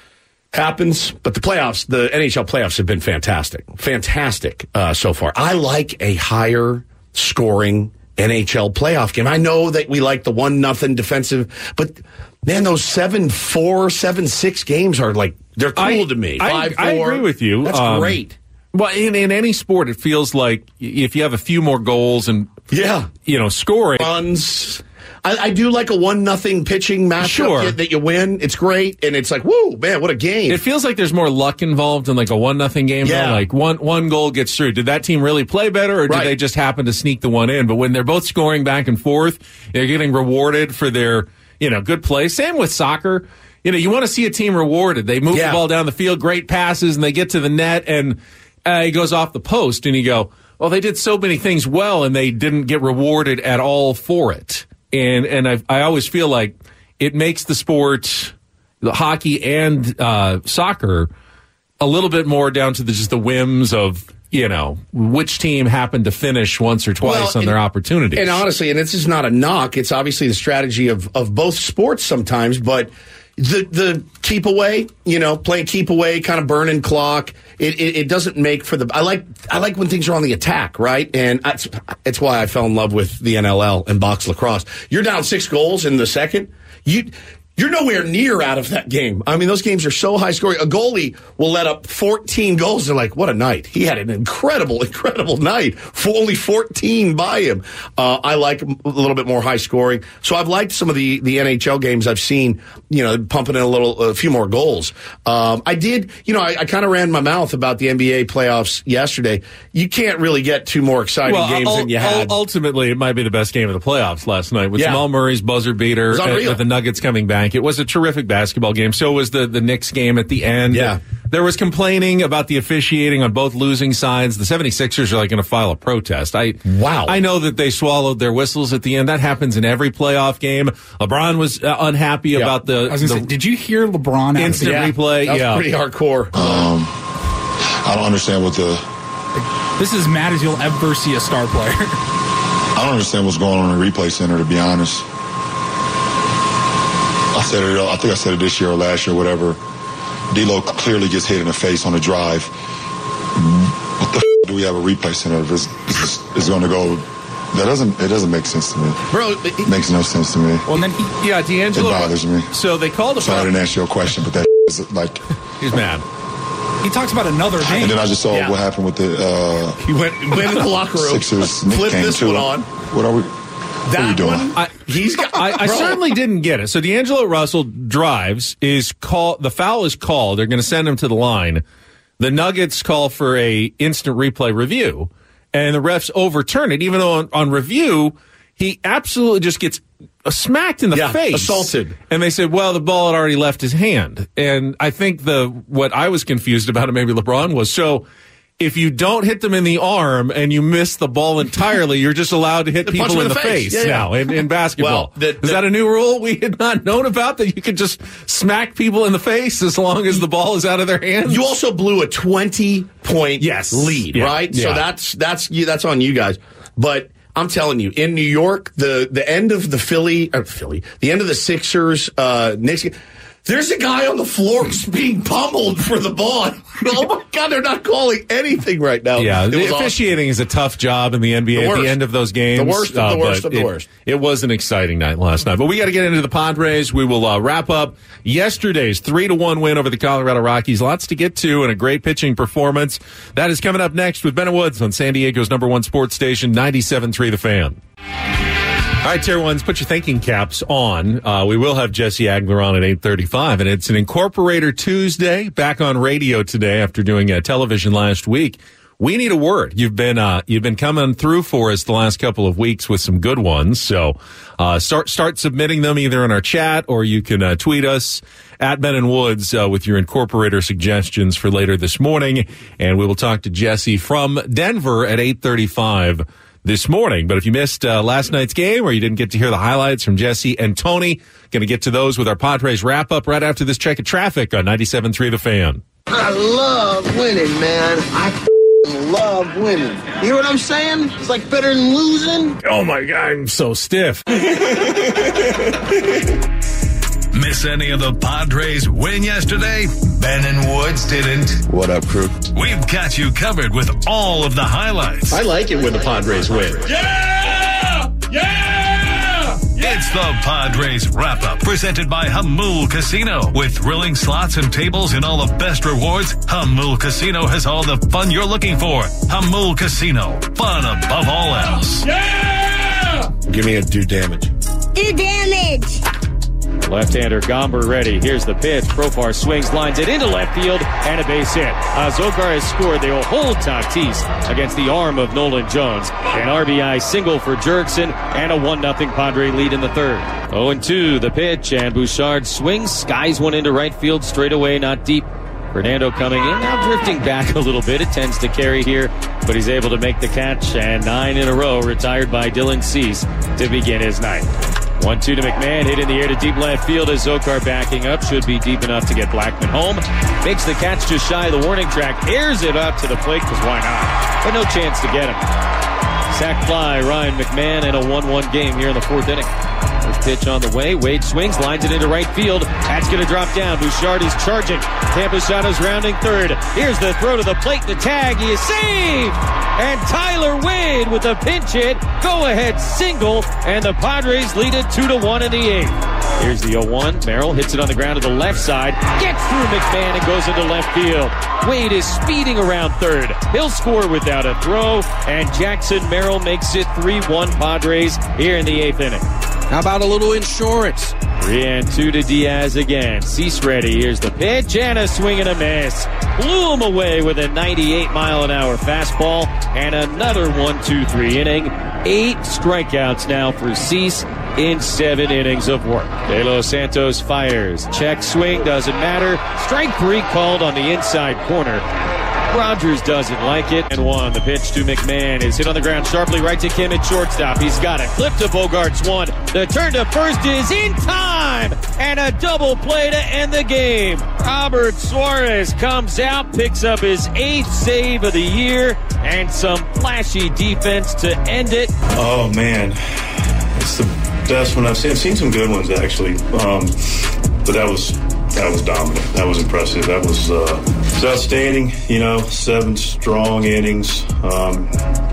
[SPEAKER 3] Happens, but the playoffs, the N H L playoffs have been fantastic. Fantastic uh, so far. I like a higher scoring N H L playoff game. I know that we like the one nothing defensive, but man, those seven four, seven six games are like, they're cool
[SPEAKER 4] I,
[SPEAKER 3] to me.
[SPEAKER 4] I,
[SPEAKER 3] Five,
[SPEAKER 4] I
[SPEAKER 3] four.
[SPEAKER 4] agree with you.
[SPEAKER 3] That's
[SPEAKER 4] Um,
[SPEAKER 3] great.
[SPEAKER 4] Well, in, in any sport, it feels like if you have a few more goals and
[SPEAKER 3] Yeah.
[SPEAKER 4] you know scoring.
[SPEAKER 3] Runs. I, I do like a one nothing pitching matchup
[SPEAKER 4] Sure.
[SPEAKER 3] that you win. It's great, and it's like, whoa, man, what a game!
[SPEAKER 4] It feels like there's more luck involved in like a one nothing game.
[SPEAKER 3] Yeah.
[SPEAKER 4] Though. Like one one goal gets through. Did that team really play better, or did
[SPEAKER 3] Right.
[SPEAKER 4] they just happen to sneak the one in? But when they're both scoring back and forth, they're getting rewarded for their you know good play. Same with soccer. You know, you want to see a team rewarded. They move
[SPEAKER 3] Yeah.
[SPEAKER 4] the ball down the field, great passes, and they get to the net, and uh, it goes off the post, and you go, well, they did so many things well, and they didn't get rewarded at all for it. And and I I always feel like it makes the sport, the hockey and uh, soccer, a little bit more down to the, just the whims of, you know, which team happened to finish once or twice
[SPEAKER 3] Well,
[SPEAKER 4] on
[SPEAKER 3] and-
[SPEAKER 4] their opportunities.
[SPEAKER 3] And honestly, and this is not a knock, it's obviously the strategy of, of both sports sometimes, but the the keep away, you know, playing keep away, kind of burning clock, it, it, it doesn't make for the. I like I like when things are on the attack, right? And that's, it's why I fell in love with the N L L and box lacrosse. You're down six goals in the second. You. You're nowhere near out of that game. I mean, those games are so high scoring. A goalie will let up fourteen goals. They're like, what a night. He had an incredible, incredible night. For only fourteen by him. Uh, I like a little bit more high scoring. So I've liked some of the, the N H L games I've seen, you know, pumping in a little, a few more goals. Um, I did, you know, I, I kind of ran my mouth about the N B A playoffs yesterday. You can't really get two more exciting
[SPEAKER 4] well,
[SPEAKER 3] games
[SPEAKER 4] ul-
[SPEAKER 3] than you had.
[SPEAKER 4] ultimately, it might be the best game of the playoffs last night with
[SPEAKER 3] Yeah.
[SPEAKER 4] Jamal Murray's buzzer beater
[SPEAKER 3] was
[SPEAKER 4] and
[SPEAKER 3] unreal.
[SPEAKER 4] with the Nuggets coming back. It was a terrific basketball game. So was the, the Knicks game at the end.
[SPEAKER 3] Yeah.
[SPEAKER 4] there was complaining about the officiating on both losing sides. The 76ers are like going to file a protest. I
[SPEAKER 3] Wow.
[SPEAKER 4] I know that they swallowed their whistles at the end. That happens in every playoff game. LeBron was uh, unhappy
[SPEAKER 3] Yeah.
[SPEAKER 4] about the,
[SPEAKER 5] I was gonna
[SPEAKER 4] the
[SPEAKER 5] say, did you hear LeBron?
[SPEAKER 4] instant
[SPEAKER 3] Yeah,
[SPEAKER 4] replay.
[SPEAKER 3] that was
[SPEAKER 4] yeah.
[SPEAKER 3] pretty hardcore.
[SPEAKER 7] Um, I don't understand what the
[SPEAKER 5] This is as mad as you'll ever see a star player.
[SPEAKER 7] I don't understand what's going on in the replay center, to be honest. I said it. I think I said it this year or last year, or whatever. D'Lo clearly gets hit in the face on the drive. What the f- do we have a replay center if it's, it's, it's going to go? That doesn't. It doesn't make sense to me.
[SPEAKER 3] Bro,
[SPEAKER 7] It makes no sense to me.
[SPEAKER 4] Well, and then he, yeah, D'Angelo.
[SPEAKER 7] It bothers me.
[SPEAKER 4] So they called a
[SPEAKER 7] Sorry I didn't answer your question, but that is like.
[SPEAKER 4] He's mad.
[SPEAKER 5] He talks about another game.
[SPEAKER 7] And then I just saw
[SPEAKER 3] Yeah.
[SPEAKER 7] what happened with the uh,
[SPEAKER 3] he went, went in the locker room,
[SPEAKER 7] Sixers. Nick
[SPEAKER 3] flipped
[SPEAKER 7] came
[SPEAKER 3] this
[SPEAKER 7] too.
[SPEAKER 3] one on.
[SPEAKER 7] What are we? What are we
[SPEAKER 3] That
[SPEAKER 7] doing?
[SPEAKER 3] one,
[SPEAKER 4] I,
[SPEAKER 3] he's got.
[SPEAKER 4] I, I
[SPEAKER 3] bro.
[SPEAKER 4] certainly didn't get it. So D'Angelo Russell drives, is call the foul is called. They're going to send him to the line. The Nuggets call for a instant replay review, and the refs overturn it. Even though on, on review, he absolutely just gets smacked in the
[SPEAKER 3] Yeah,
[SPEAKER 4] face,
[SPEAKER 3] assaulted.
[SPEAKER 4] And they said, "Well, the ball had already left his hand." And I think the what I was confused about, and maybe LeBron was so. If you don't hit them in the arm and you miss the ball entirely, you're just allowed to hit
[SPEAKER 3] Punch
[SPEAKER 4] people
[SPEAKER 3] them
[SPEAKER 4] in the face,
[SPEAKER 3] Yeah, yeah.
[SPEAKER 4] now in, in basketball.
[SPEAKER 3] Well, the-
[SPEAKER 4] Is
[SPEAKER 3] the-
[SPEAKER 4] that a new rule we had not known about, that you could just smack people in the face as long as the ball is out of their hands?
[SPEAKER 3] You also blew a twenty point
[SPEAKER 4] Yes.
[SPEAKER 3] lead,
[SPEAKER 4] Yeah.
[SPEAKER 3] right? So
[SPEAKER 4] Yeah.
[SPEAKER 3] that's that's you that's on you guys. But I'm telling you, in New York, the the end of the Philly, or Philly, the end of the Sixers, uh, Knicks. There's a guy on the floor being pummeled for the ball. Oh my God, they're not calling anything right now.
[SPEAKER 4] Yeah,
[SPEAKER 3] It
[SPEAKER 4] the
[SPEAKER 3] was awesome.
[SPEAKER 4] officiating is a tough job in the N B A
[SPEAKER 3] The
[SPEAKER 4] at
[SPEAKER 3] worst.
[SPEAKER 4] the end of those games.
[SPEAKER 3] The worst of the
[SPEAKER 4] uh,
[SPEAKER 3] worst
[SPEAKER 4] but
[SPEAKER 3] of the
[SPEAKER 4] it,
[SPEAKER 3] worst.
[SPEAKER 4] It was an exciting night last night. But we got to get into the Padres. We will uh, wrap up yesterday's three to one win over the Colorado Rockies. Lots to get to and a great pitching performance. That is coming up next with Ben and Woods on San Diego's number one sports station, ninety-seven point three The Fan. All right, Tier Ones, put your thinking caps on. Uh, we will have Jesse Agler on at eight thirty-five, and it's an Incorporator Tuesday, back on radio today after doing uh, television last week. We need a word. You've been uh, you've been coming through for us the last couple of weeks with some good ones. So uh, start start submitting them either in our chat, or you can uh, tweet us at Ben and Woods uh, with your Incorporator suggestions for later this morning, and we will talk to Jesse from Denver at eight thirty-five this morning. But if you missed uh, last night's game, or you didn't get to hear the highlights from Jesse and Tony, going to get to those with our Padres wrap up right after this check of traffic on ninety-seven point three The Fan.
[SPEAKER 8] I love winning, man. I f***ing love winning. You hear what I'm saying? It's like better than losing.
[SPEAKER 4] Oh my God, I'm so stiff.
[SPEAKER 9] Miss any of the Padres win yesterday? Ben and Woods didn't.
[SPEAKER 6] What up, crew?
[SPEAKER 9] We've got you covered with all of the highlights.
[SPEAKER 3] I like it when the Padres win.
[SPEAKER 9] Yeah! Yeah! It's the Padres Wrap-Up, presented by Hamul Casino. With thrilling slots and tables and all the best rewards, Hamul Casino has all the fun you're looking for. Hamul Casino, fun above all else.
[SPEAKER 3] Yeah! Give me a do damage.
[SPEAKER 10] Do damage.
[SPEAKER 11] Left-hander Gomber ready. Here's the pitch. Profar swings, lines it into left field, and a base hit. Uh, Zokar has scored. They will hold Tatis against the arm of Nolan Jones. An R B I single for Jurickson, and a one nothing Padre lead in the third. oh and two, the pitch, and Bouchard swings, skies one into right field, straight away, not deep. Fernando coming in, now drifting back a little bit. It tends to carry here, but he's able to make the catch, and nine in a row retired by Dylan Cease to begin his night. one two to McMahon, hit in the air to deep left field as Zokar backing up. Should be deep enough to get Blackman home. Makes the catch just shy of the warning track. Airs it up to the plate, because why not? But no chance to get him. Sack fly, Ryan McMahon, and a one one game here in the fourth inning. First pitch on the way. Wade swings, lines it into right field. That's going to drop down. Bouchard is charging. Campusano's rounding third. Here's the throw to the plate. The tag. He is saved. And Tyler Wade with a pinch hit. Go-ahead single. And the Padres lead it two to one in the eighth. Here's the oh one. Merrill hits it on the ground to the left side. Gets through McMahon and goes into left field. Wade is speeding around third. He'll score without a throw. And Jackson Merrill makes it three one Padres here in the eighth inning.
[SPEAKER 8] How about a little insurance?
[SPEAKER 11] Three and two to Diaz again. Cease ready. Here's the pitch and a swing and a miss. Blew him away with a ninety-eight mile an hour fastball and another one two three inning. Eight strikeouts now for Cease. in seven innings of work. De Los Santos fires. Check swing, doesn't matter. Strike three called on the inside corner. Rogers doesn't like it. And one. The pitch to McMahon is hit on the ground sharply right to Kim at shortstop. He's got it. Flip to Bogarts one. The turn to first is in time. And a double play to end the game. Robert Suarez comes out, picks up his eighth save of the year, and some flashy defense to end it.
[SPEAKER 12] Oh, man. It's the best one I've seen. I've seen some good ones, actually. Um, but that was... That was dominant. That was impressive. That was, uh, was outstanding. You know, seven strong innings. Um,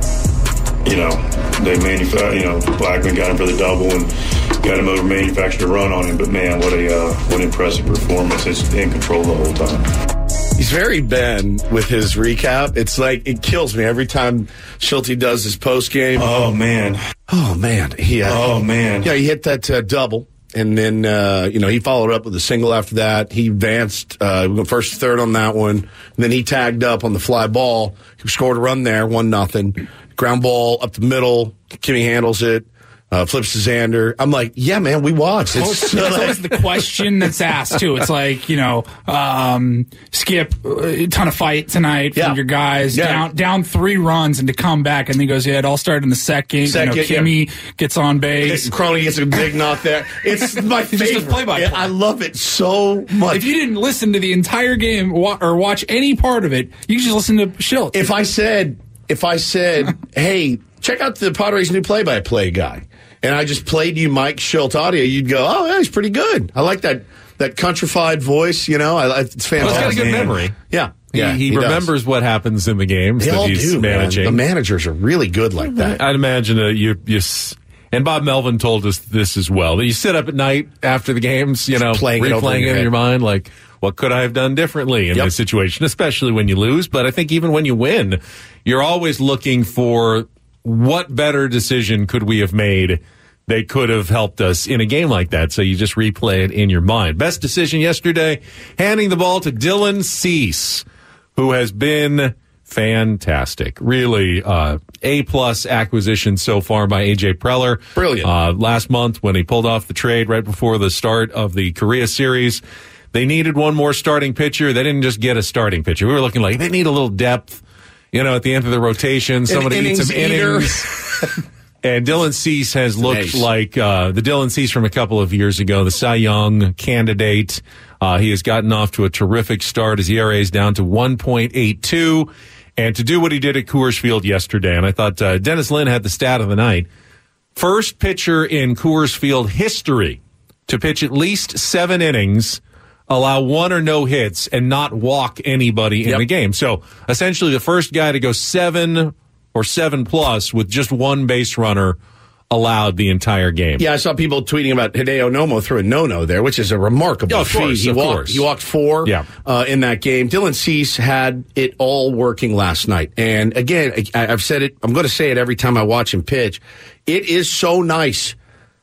[SPEAKER 12] you know, they manufactured. You know, Blackman got him for the double and got him over manufactured a run on him. But man, what a uh, what an impressive performance! It's in control the whole time.
[SPEAKER 3] He's very Ben with his recap. It's like it kills me every time Schulte does his post game.
[SPEAKER 12] Oh man.
[SPEAKER 3] Oh man. He. Uh,
[SPEAKER 12] oh man.
[SPEAKER 3] Yeah, he hit that uh, double. And then, uh, you know, he followed up with a single after that. He advanced, uh, we went first to third on that one. And then he tagged up on the fly ball. He scored a run there, one nothing. Ground ball up the middle. Kimmy handles it. Uh, flips to Xander. I'm like, yeah, man, we watched. It's,
[SPEAKER 5] it's like, always the question that's asked, too. It's like, you know, um, Skip, a ton of fight tonight from
[SPEAKER 3] yeah.
[SPEAKER 5] your guys.
[SPEAKER 3] Yeah.
[SPEAKER 5] Down down three runs and to come back. And he goes, yeah, it all started in the second.
[SPEAKER 3] second
[SPEAKER 5] you know, Kimmy
[SPEAKER 3] yeah.
[SPEAKER 5] gets on base.
[SPEAKER 3] Crony gets a big knock there. It's my favorite.
[SPEAKER 5] Just play by play.
[SPEAKER 3] I love it so much.
[SPEAKER 5] If you didn't listen to the entire game or watch any part of it, you can just listen to Schilt.
[SPEAKER 3] If I said, if I said, hey, check out the Padres' new play-by-play guy, and I just played you Mike Schilt audio, you'd go, oh, yeah, he's pretty good. I like that that countrified voice, you know. I, it's fantastic.
[SPEAKER 4] Well, he's got a good memory.
[SPEAKER 3] Yeah.
[SPEAKER 4] He,
[SPEAKER 3] yeah,
[SPEAKER 4] he, he remembers does. what happens in the games
[SPEAKER 3] they
[SPEAKER 4] that
[SPEAKER 3] all
[SPEAKER 4] he's
[SPEAKER 3] do,
[SPEAKER 4] managing.
[SPEAKER 3] Man. The managers are really good like that.
[SPEAKER 4] I'd imagine uh, you, you, and Bob Melvin told us this as well, that you sit up at night after the games, you know,
[SPEAKER 3] playing
[SPEAKER 4] replaying
[SPEAKER 3] it,
[SPEAKER 4] it in
[SPEAKER 3] your,
[SPEAKER 4] your mind, like, what could I have done differently in
[SPEAKER 3] yep.
[SPEAKER 4] this situation, especially when you lose. But I think even when you win, you're always looking for what better decision could we have made that could have helped us in a game like that. So you just replay it in your mind. Best decision yesterday, handing the ball to Dylan Cease, who has been fantastic. Really, uh, A-plus acquisition so far by A J Preller.
[SPEAKER 3] Brilliant.
[SPEAKER 4] Uh, last month when he pulled off the trade right before the start of the Korea series, they needed one more starting pitcher. They didn't just get a starting pitcher. We were looking like they need a little depth, you know, at the end of the rotation. Somebody eat some innings. And Dylan Cease has looked nice. like uh, the Dylan Cease from a couple of years ago, the Cy Young candidate. Uh, he has gotten off to a terrific start. His E R A is down to one point eight two. And to do what he did at Coors Field yesterday, and I thought uh, Dennis Lin had the stat of the night, first pitcher in Coors Field history to pitch at least seven innings, allow one or no hits, and not walk anybody in
[SPEAKER 3] yep.
[SPEAKER 4] the game. So essentially the first guy to go seven or seven plus with just one base runner allowed the entire game.
[SPEAKER 3] Yeah, I saw people tweeting about Hideo Nomo threw a no-no there, which is a remarkable
[SPEAKER 4] oh, of
[SPEAKER 3] feat.
[SPEAKER 4] Course,
[SPEAKER 3] he,
[SPEAKER 4] of
[SPEAKER 3] walked,
[SPEAKER 4] course.
[SPEAKER 3] he walked four
[SPEAKER 4] yeah.
[SPEAKER 3] uh, in that game. Dylan Cease had it all working last night. And again, I, I've said it, I'm going to say it every time I watch him pitch. It is so nice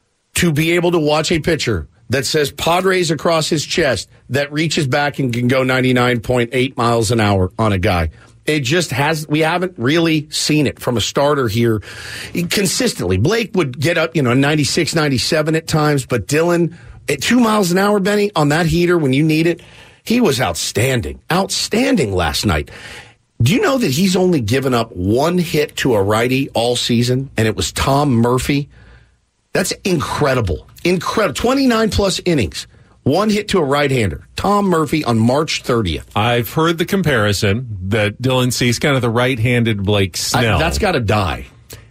[SPEAKER 3] to be able to watch a pitcher that says Padres across his chest that reaches back and can go ninety-nine point eight miles an hour on a guy. It just has, we haven't really seen it from a starter here consistently. Blake would get up, you know, ninety-six, ninety-seven at times, but Dylan at two miles an hour, Benny, on that heater when you need it, he was outstanding. Outstanding last night. Do you know that he's only given up one hit to a righty all season, and it was Tom Murphy? That's incredible. Incredible. twenty-nine plus innings. One hit to a right-hander. Tom Murphy on March thirtieth.
[SPEAKER 4] I've heard the comparison that Dylan Cease, kind of the right-handed Blake Snell.
[SPEAKER 3] I, that's got to die.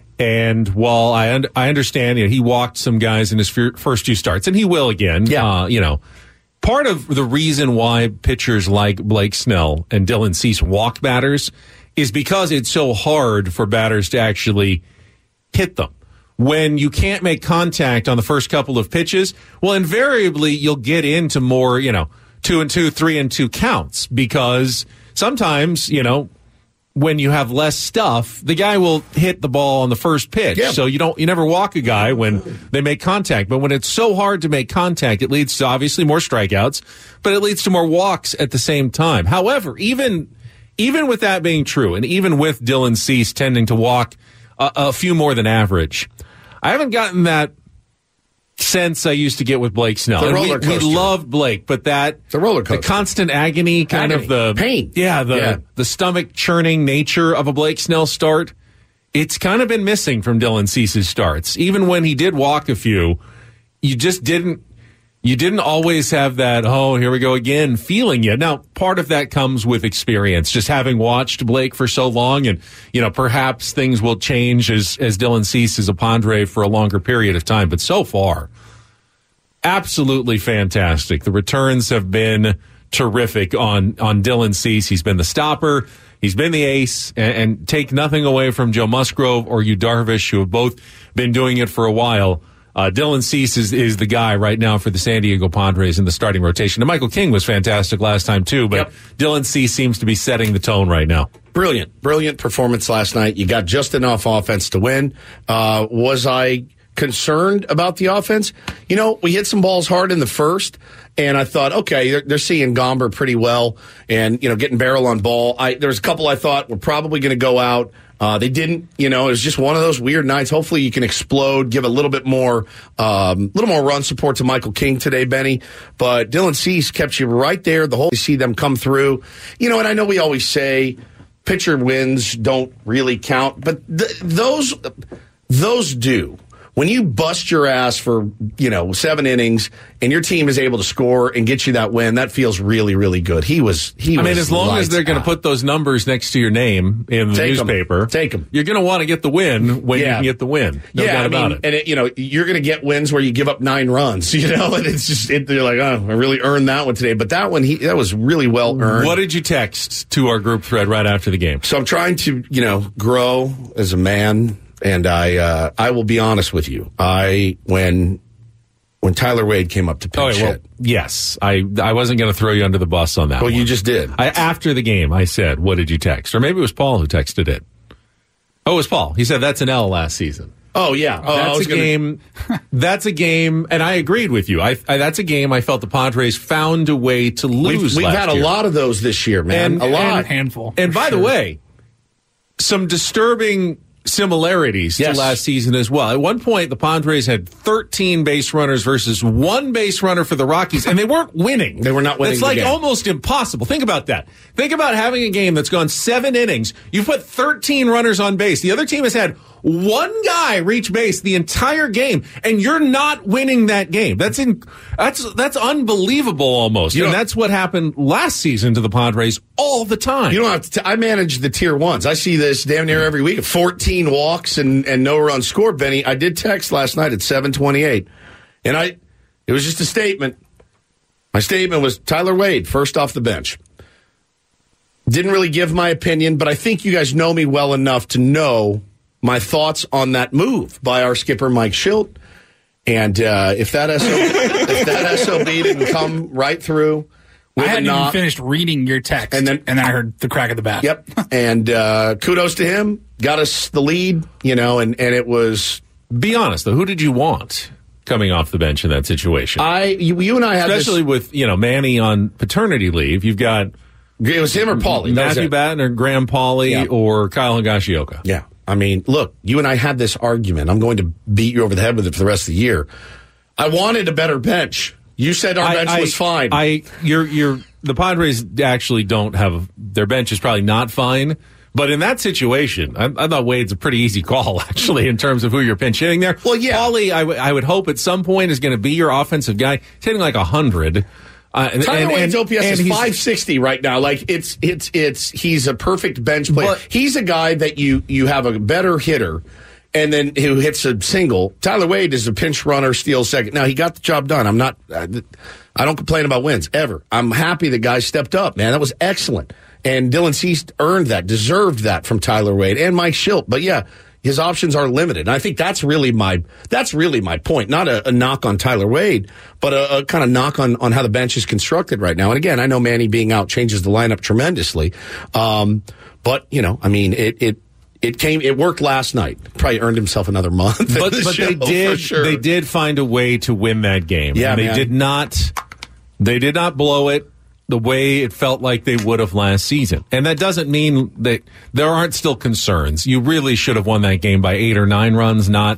[SPEAKER 4] And while I un- I understand, you know, he walked some guys in his f- first two starts, and he will again.
[SPEAKER 3] Yeah.
[SPEAKER 4] Uh, you know, part of the reason why pitchers like Blake Snell and Dylan Cease walk batters is because it's so hard for batters to actually hit them. When you can't make contact on the first couple of pitches, well, invariably you'll get into more, you know, two and two, three and two counts because sometimes, you know, when you have less stuff, the guy will hit the ball on the first pitch.
[SPEAKER 3] Yeah.
[SPEAKER 4] So you don't, you never walk a guy when they make contact. But when it's so hard to make contact, it leads to obviously more strikeouts, but it leads to more walks at the same time. However, even, even with that being true, and even with Dylan Cease tending to walk a, a few more than average, I haven't gotten that sense I used to get with Blake Snell.
[SPEAKER 3] It's a
[SPEAKER 4] And
[SPEAKER 3] roller
[SPEAKER 4] we, we
[SPEAKER 3] coaster.
[SPEAKER 4] loved Blake, but that
[SPEAKER 3] It's a roller coaster.
[SPEAKER 4] the constant agony, kind
[SPEAKER 3] Agony.
[SPEAKER 4] of the
[SPEAKER 3] Pain.
[SPEAKER 4] yeah, the
[SPEAKER 3] Yeah.
[SPEAKER 4] the stomach churning nature of a Blake Snell start. It's kind of been missing from Dylan Cease's starts. Even when he did walk a few, you just didn't you didn't always have that, oh, here we go again feeling yet. Now, part of that comes with experience, just having watched Blake for so long, and you know, perhaps things will change as as Dylan Cease is a Padre for a longer period of time. But so far, absolutely fantastic. The returns have been terrific on on Dylan Cease. He's been the stopper. He's been the ace, and, and take nothing away from Joe Musgrove or Yu Darvish, who have both been doing it for a while. Uh, Dylan Cease is, is the guy right now for the San Diego Padres in the starting rotation. And Michael King was fantastic last time, too, but
[SPEAKER 3] Yep.
[SPEAKER 4] Dylan Cease seems to be setting the tone right now.
[SPEAKER 3] Brilliant, brilliant performance last night. You got just enough offense to win. Uh, was I concerned about the offense? You know, we hit some balls hard in the first, and I thought, okay, they're, they're seeing Gomber pretty well, and you know, getting barrel on ball. I, there's a couple I thought were probably going to go out. Uh, they didn't. You know, it was just one of those weird nights. Hopefully, you can explode, give a little bit more, um, little more run support to Michael King today, Benny. But Dylan Cease kept you right there. The whole you see them come through. You know, and I know we always say pitcher wins don't really count, but th- those those do. When you bust your ass for, you know, seven innings and your team is able to score and get you that win, that feels really, really good. He was, he
[SPEAKER 4] I
[SPEAKER 3] was.
[SPEAKER 4] mean, as long as they're going to put those numbers next to your name in the
[SPEAKER 3] Take 'em.
[SPEAKER 4] newspaper,
[SPEAKER 3] Take 'em.
[SPEAKER 4] you're going to want to get the win when you
[SPEAKER 3] Yeah.
[SPEAKER 4] can get the win. No
[SPEAKER 3] yeah,
[SPEAKER 4] doubt
[SPEAKER 3] I
[SPEAKER 4] about
[SPEAKER 3] mean,
[SPEAKER 4] it.
[SPEAKER 3] and it, you know, you're going to get wins where you give up nine runs, you know, and it's just, it, you're like, oh, I really earned that one today. But that one, he, that was really well earned.
[SPEAKER 4] What did you text to our group thread right after the game?
[SPEAKER 3] So I'm trying to, you know, grow as a man. And I, uh, I will be honest with you. I, when, when Tyler Wade came up to pinch
[SPEAKER 4] Oh, well,
[SPEAKER 3] hit.
[SPEAKER 4] yes. I I wasn't going to throw you under the bus on that
[SPEAKER 3] Well,
[SPEAKER 4] one.
[SPEAKER 3] you just did.
[SPEAKER 4] I, after the game, I said, what did you text? Or maybe it was Paul who texted it. Oh, it was Paul. He said, that's an L last season.
[SPEAKER 3] Oh, yeah. Oh, I
[SPEAKER 4] that's a
[SPEAKER 3] was gonna-
[SPEAKER 4] game. That's a game, and I agreed with you. I, I that's a game I felt the Padres found a way to lose.
[SPEAKER 3] We've, we've
[SPEAKER 4] last
[SPEAKER 3] had a
[SPEAKER 4] year.
[SPEAKER 3] lot of those this year, man.
[SPEAKER 4] And-
[SPEAKER 3] a lot.
[SPEAKER 5] A handful.
[SPEAKER 4] And
[SPEAKER 5] for
[SPEAKER 4] by the
[SPEAKER 5] sure.
[SPEAKER 4] way, some disturbing similarities
[SPEAKER 3] Yes.
[SPEAKER 4] to last season as well. At one point, the Padres had thirteen base runners versus one base runner for the Rockies, and they weren't winning.
[SPEAKER 3] They were not winning
[SPEAKER 4] It's
[SPEAKER 3] the
[SPEAKER 4] like
[SPEAKER 3] game.
[SPEAKER 4] almost impossible. Think about that. Think about having a game that's gone seven innings. You've put thirteen runners on base. The other team has had one guy reach base the entire game, and you're not winning that game. That's in, that's that's unbelievable almost.
[SPEAKER 3] You
[SPEAKER 4] and
[SPEAKER 3] know-
[SPEAKER 4] that's what happened last season to the Padres all the time.
[SPEAKER 3] You don't have to. T- I manage the tier ones. I see this damn near every week. fourteen walks and, and no runs scored, Benny. I did text last night at seven twenty-eight. And I, it was just a statement. My statement was Tyler Wade, first off the bench. Didn't really give my opinion, but I think you guys know me well enough to know my thoughts on that move by our skipper, Mike Schilt. And uh, if that S O B, if that S O B didn't come right through,
[SPEAKER 5] I
[SPEAKER 3] with a
[SPEAKER 5] hadn't even
[SPEAKER 3] knock-
[SPEAKER 5] finished reading your text,
[SPEAKER 3] And then-
[SPEAKER 5] and then I heard the crack of the bat.
[SPEAKER 3] Yep. And uh, kudos to him. Got us the lead, you know, and, and it was.
[SPEAKER 4] Be honest, though. Who did you want coming off the bench in that situation?
[SPEAKER 3] I, you, you and I had
[SPEAKER 4] Especially with, you know, Manny on paternity leave. You've got
[SPEAKER 3] this. It was him or Paulie. That was
[SPEAKER 4] Matthew
[SPEAKER 3] it.
[SPEAKER 4] Batten or Graham Pauly
[SPEAKER 3] Yeah.
[SPEAKER 4] or Kyle Higashioka.
[SPEAKER 3] Yeah. I mean, look, you and I had this argument. I'm going to beat you over the head with it for the rest of the year. I wanted a better bench. You said our
[SPEAKER 4] I-
[SPEAKER 3] bench
[SPEAKER 4] I-
[SPEAKER 3] was fine.
[SPEAKER 4] I, you're, you're, the Padres actually don't have, their bench is probably not fine. But in that situation, I, I thought Wade's a pretty easy call, actually, in terms of who you're pinch hitting there.
[SPEAKER 3] Well, yeah.
[SPEAKER 4] Pauly, I, w- I would hope at some point is going to be your offensive guy. He's hitting like one hundred. Uh, and,
[SPEAKER 3] Tyler
[SPEAKER 4] and,
[SPEAKER 3] Wade's
[SPEAKER 4] and-
[SPEAKER 3] O P S
[SPEAKER 4] and
[SPEAKER 3] is
[SPEAKER 4] he's-
[SPEAKER 3] five sixty right now. Like it's it's it's he's a perfect bench player.
[SPEAKER 4] But-
[SPEAKER 3] he's a guy that you you have a better hitter, and then who hits a single. Tyler Wade is a pinch runner, steals second. Now he got the job done. I'm not. I, I don't complain about wins ever. I'm happy the guy stepped up. Man, that was excellent. And Dylan Cease earned that, deserved that from Tyler Wade and Mike Schilt. But yeah, his options are limited. And I think that's really my that's really my point. Not a, a knock on Tyler Wade, but a, a kind of knock on, on how the bench is constructed right now. And again, I know Manny being out changes the lineup tremendously. Um, but, you know, I mean, it, it it came it worked last night. Probably earned himself another month.
[SPEAKER 4] But,
[SPEAKER 3] the
[SPEAKER 4] but
[SPEAKER 3] show,
[SPEAKER 4] they did
[SPEAKER 3] for sure.
[SPEAKER 4] they did find a way to win that game.
[SPEAKER 3] Yeah,
[SPEAKER 4] and they
[SPEAKER 3] man.
[SPEAKER 4] did not they did not blow it the way it felt like they would have last season. And that doesn't mean that there aren't still concerns. You really should have won that game by eight or nine runs, not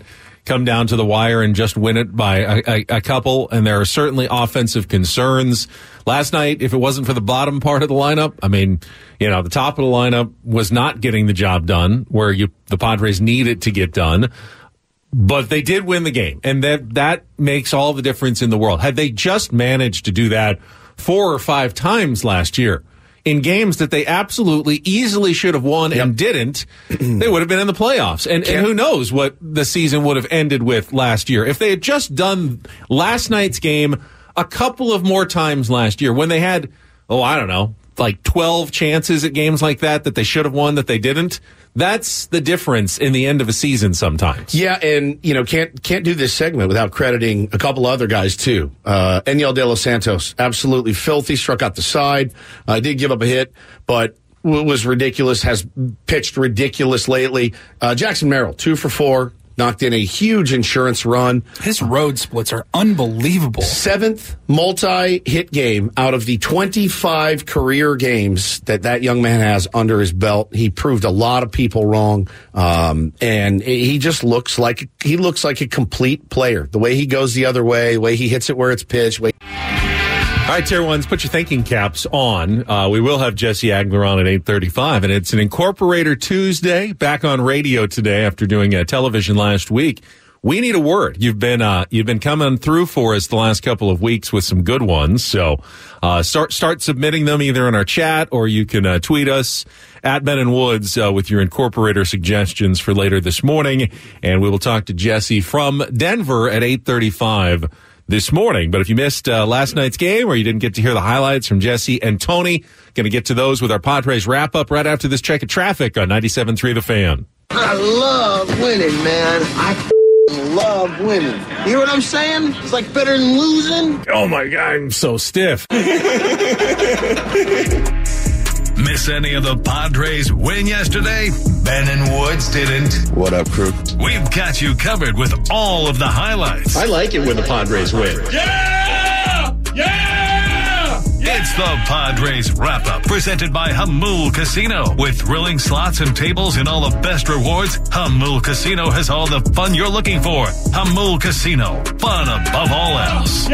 [SPEAKER 4] come down to the wire and just win it by a, a, a couple, and there are certainly offensive concerns. Last night, if it wasn't for the bottom part of the lineup, I mean, you know, the top of the lineup was not getting the job done where you the Padres need it to get done. But they did win the game, and that that makes all the difference in the world. Had they just managed to do that four or five times last year in games that they absolutely easily should have won yep. and didn't, they would have been in the playoffs. And, and who knows what the season would have ended with last year. If they had just done last night's game a couple of more times last year when they had, oh, I don't know, like twelve chances at games like that that they should have won that they didn't, that's the difference in the end of a season sometimes.
[SPEAKER 3] Yeah, and, you know, can't can't do this segment without crediting a couple other guys, too. Uh, Enyel De Los Santos, absolutely filthy, struck out the side. Uh, did give up a hit, but was ridiculous, has pitched ridiculous lately. Uh, Jackson Merrill, two for four. Knocked in a huge insurance run.
[SPEAKER 5] His road splits are unbelievable.
[SPEAKER 3] Seventh multi-hit game out of the twenty-five career games that that young man has under his belt. He proved a lot of people wrong, um, and he just looks like he looks like a complete player. The way he goes the other way, the way he hits it where it's pitched. Way-
[SPEAKER 4] All right, Tier ones, put your thinking caps on. Uh, we will have Jesse Agler on at eight thirty-five, and it's an Incorporator Tuesday, back on radio today after doing uh, television last week. We need a word. You've been uh, you've been coming through for us the last couple of weeks with some good ones, so uh, start start submitting them either in our chat or you can uh, tweet us at Ben and Woods uh, with your Incorporator suggestions for later this morning, and we will talk to Jesse from Denver at eight thirty-five this morning. But if you missed uh, last night's game or you didn't get to hear the highlights from Jesse and Tony, going to get to those with our Padres wrap-up right after this check of traffic on ninety-seven point three The Fan.
[SPEAKER 8] I love winning, man. I f***ing love winning. You know what I'm saying? It's like better than losing.
[SPEAKER 4] Oh, my God, I'm so stiff.
[SPEAKER 9] Miss any of the Padres win yesterday? Ben and Woods didn't.
[SPEAKER 6] What up, crew?
[SPEAKER 9] We've got you covered with all of the highlights.
[SPEAKER 3] I like it when the Padres win.
[SPEAKER 9] Yeah! Yeah! It's the Padres Wrap-Up, presented by Hamul Casino. With thrilling slots and tables and all the best rewards, Hamul Casino has all the fun you're looking for. Hamul Casino, fun above all else.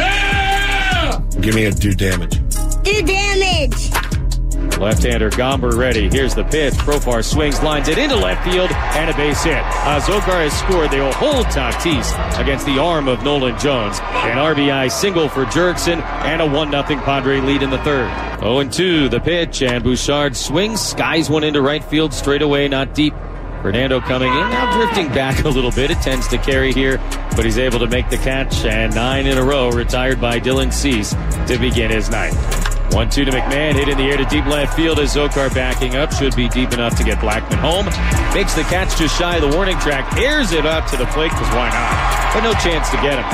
[SPEAKER 3] Yeah! Give me a do damage.
[SPEAKER 10] Do damage!
[SPEAKER 11] Left-hander Gomber ready. Here's the pitch. Profar swings, lines it into left field, and a base hit. Azocar has scored. They will hold Tatis against the arm of Nolan Jones. An R B I single for Jurickson, and a one nothing Padre lead in the third. oh and two, the pitch, and Bouchard swings, skies one into right field, straight away, not deep. Fernando coming in, now drifting back a little bit. It tends to carry here, but he's able to make the catch, and nine in a row retired by Dylan Cease to begin his night. one two to McMahon, hit in the air to deep left field as Zokar backing up. Should be deep enough to get Blackman home. Makes the catch just shy of the warning track. Airs it up to the plate because why not? But no chance to get him.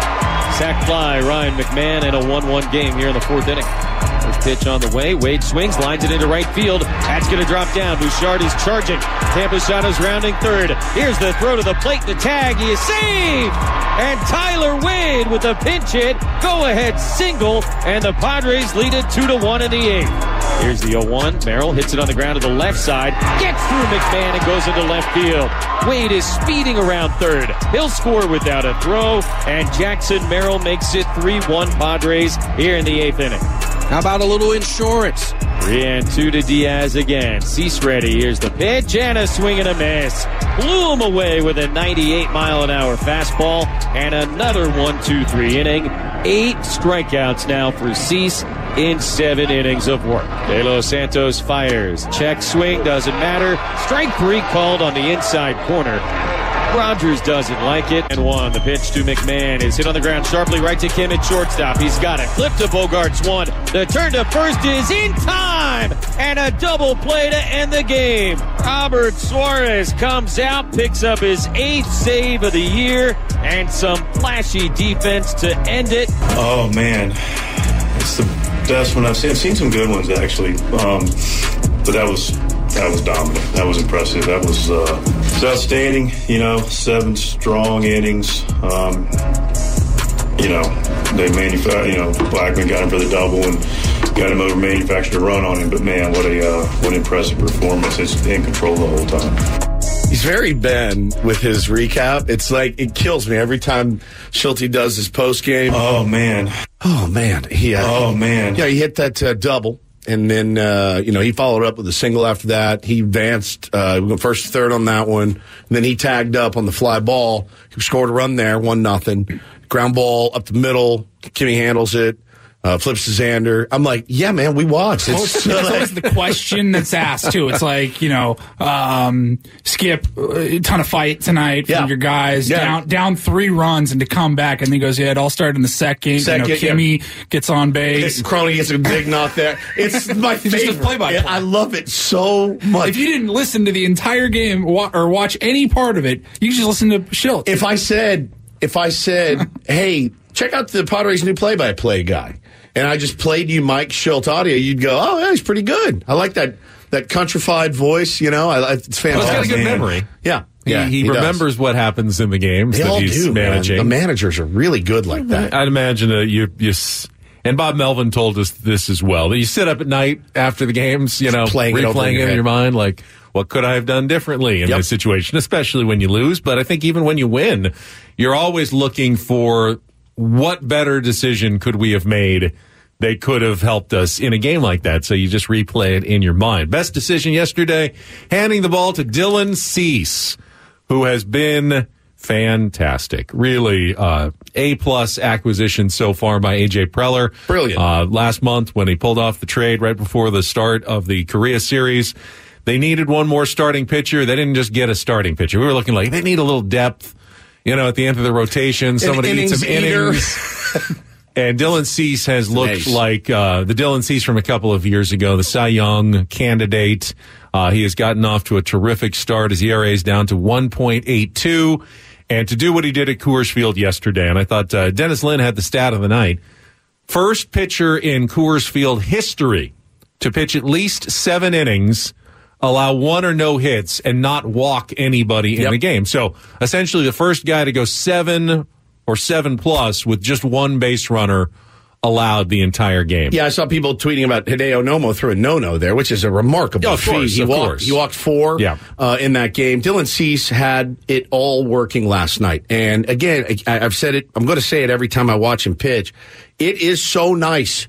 [SPEAKER 11] Sack fly, Ryan McMahon, and a one one game here in the fourth inning. First pitch on the way. Wade swings, lines it into right field. That's going to drop down. Bouchard is charging. Campusano's rounding third. Here's the throw to the plate. The tag. He is saved. And Tyler Wade with a pinch hit. Go-ahead single. And the Padres lead it two to one in the eighth. Here's the oh one. Merrill hits it on the ground to the left side. Gets through McMahon and goes into left field. Wade is speeding around third. He'll score without a throw. And Jackson Merrill makes it three one Padres here in the eighth inning.
[SPEAKER 13] How about a little insurance?
[SPEAKER 11] Three and two to Diaz again. Cease ready. Here's the pitch and a swing and a miss. Blew him away with a ninety-eight mile an hour fastball and another one two three inning. Eight strikeouts now for Cease in seven innings of work. De Los Santos fires. Check swing, doesn't matter. Strike three called on the inside corner. Rogers doesn't like it. And one. The pitch to McMahon is hit on the ground sharply right to Kim at shortstop. He's got it. Flip to Bogarts one. The turn to first is in time. And a double play to end the game. Robert Suarez comes out, picks up his eighth save of the year, and some flashy defense to end it.
[SPEAKER 12] Oh, man. It's the best one I've seen. I've seen some good ones, actually. Um, but that was... That was dominant. That was impressive. That was, uh, was outstanding. You know, seven strong innings. Um, you know, they manufactured. You know, Blackman got him for the double and got him over manufactured a run on him. But man, what a uh, what an impressive performance! It's in control the whole time.
[SPEAKER 3] He's very Ben with his recap. It's like, it kills me every time Schulte does his post game.
[SPEAKER 12] Oh, man.
[SPEAKER 3] Oh, man. He, uh,
[SPEAKER 12] oh, man.
[SPEAKER 3] Yeah, he hit that uh, double. And then, uh, you know, he followed up with a single after that. He advanced, uh, we went first to third on that one. And then he tagged up on the fly ball. He scored a run there, one nothing. Ground ball up the middle. Kimmy handles it. Uh, flips to Xander. I'm like, yeah, man, we watched. It's,
[SPEAKER 5] That's always the question that's asked, too. It's like, you know, um, Skip, a ton of fight tonight from
[SPEAKER 3] Yeah.
[SPEAKER 5] your guys.
[SPEAKER 3] Yeah.
[SPEAKER 5] Down down three runs and to come back. And he goes, yeah, it all started in the second.
[SPEAKER 3] Second,
[SPEAKER 5] you know, Kimmy gets on base.
[SPEAKER 3] Crony gets a big knock there. It's my
[SPEAKER 5] It's just a
[SPEAKER 3] favorite.
[SPEAKER 5] play-by-play.
[SPEAKER 3] I love it so much.
[SPEAKER 5] If you didn't listen to the entire game wa- or watch any part of it, you just listen to Schilt.
[SPEAKER 3] If I said, if I said, hey, check out the Padres' new play-by-play guy, and I just played you Mike Schilt audio, you'd go, oh, yeah, he's pretty good. I like that that countrified voice, you know. I, it's fantastic.
[SPEAKER 4] Well, he's got a good memory.
[SPEAKER 3] Yeah.
[SPEAKER 4] He,
[SPEAKER 3] yeah,
[SPEAKER 4] he,
[SPEAKER 3] he
[SPEAKER 4] remembers
[SPEAKER 3] does.
[SPEAKER 4] what happens in the games
[SPEAKER 3] They
[SPEAKER 4] that
[SPEAKER 3] all
[SPEAKER 4] he's
[SPEAKER 3] do,
[SPEAKER 4] managing.
[SPEAKER 3] man. The managers are really good like that.
[SPEAKER 4] I'd imagine uh, you, you, s- and Bob Melvin told us this as well, that you sit up at night after the games, you know,
[SPEAKER 3] playing it over
[SPEAKER 4] replaying
[SPEAKER 3] in
[SPEAKER 4] it
[SPEAKER 3] your
[SPEAKER 4] in
[SPEAKER 3] head.
[SPEAKER 4] your mind, like, what could I have done differently in
[SPEAKER 3] Yep.
[SPEAKER 4] this situation, especially when you lose. But I think even when you win, you're always looking for what better decision could we have made they could have helped us in a game like that. So you just replay it in your mind. Best decision yesterday, handing the ball to Dylan Cease, who has been fantastic. Really, uh, A-plus acquisition so far by A J Preller.
[SPEAKER 3] Brilliant.
[SPEAKER 4] Uh, last month when he pulled off the trade right before the start of the Korea series, they needed one more starting pitcher. They didn't just get a starting pitcher. We were looking like they need a little depth, you know, at the end of the rotation. Somebody needs some innings. And Dylan Cease has looked
[SPEAKER 3] Nice.
[SPEAKER 4] like uh, the Dylan Cease from a couple of years ago, the Cy Young candidate. Uh, he has gotten off to a terrific start. His E R A is down to one point eight two. And to do what he did at Coors Field yesterday, and I thought uh, Dennis Lynn had the stat of the night. First pitcher in Coors Field history to pitch at least seven innings, allow one or no hits, and not walk anybody in
[SPEAKER 3] Yep.
[SPEAKER 4] the game. So essentially the first guy to go seven or seven plus with just one base runner allowed the entire game.
[SPEAKER 3] Yeah, I saw people tweeting about Hideo Nomo threw a no-no there, which is a remarkable
[SPEAKER 4] Oh, of
[SPEAKER 3] feat.
[SPEAKER 4] course,
[SPEAKER 3] he
[SPEAKER 4] of
[SPEAKER 3] walked,
[SPEAKER 4] course.
[SPEAKER 3] He walked four
[SPEAKER 4] Yeah.
[SPEAKER 3] uh, in that game. Dylan Cease had it all working last night. And again, I, I've said it, I'm going to say it every time I watch him pitch. It is so nice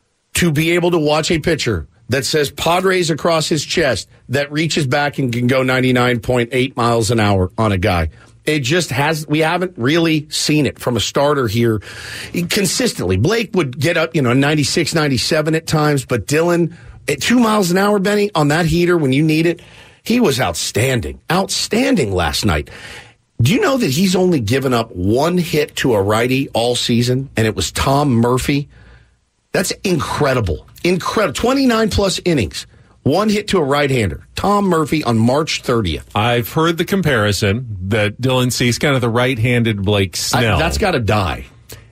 [SPEAKER 3] to be able to watch a pitcher that says Padres across his chest that reaches back and can go ninety-nine point eight miles an hour on a guy. It just has, we haven't really seen it from a starter here consistently. Blake would get up, you know, ninety-six, ninety-seven at times, but Dylan at two miles an hour, Benny, on that heater when you need it, he was outstanding. Outstanding last night. Do you know that he's only given up one hit to a righty all season, and it was Tom Murphy? That's incredible. Incredible. twenty-nine plus innings. One hit to a right-hander. Tom Murphy on March thirtieth.
[SPEAKER 4] I've heard the comparison that Dylan Cease, kind of the right-handed Blake Snell.
[SPEAKER 3] I, that's got to die.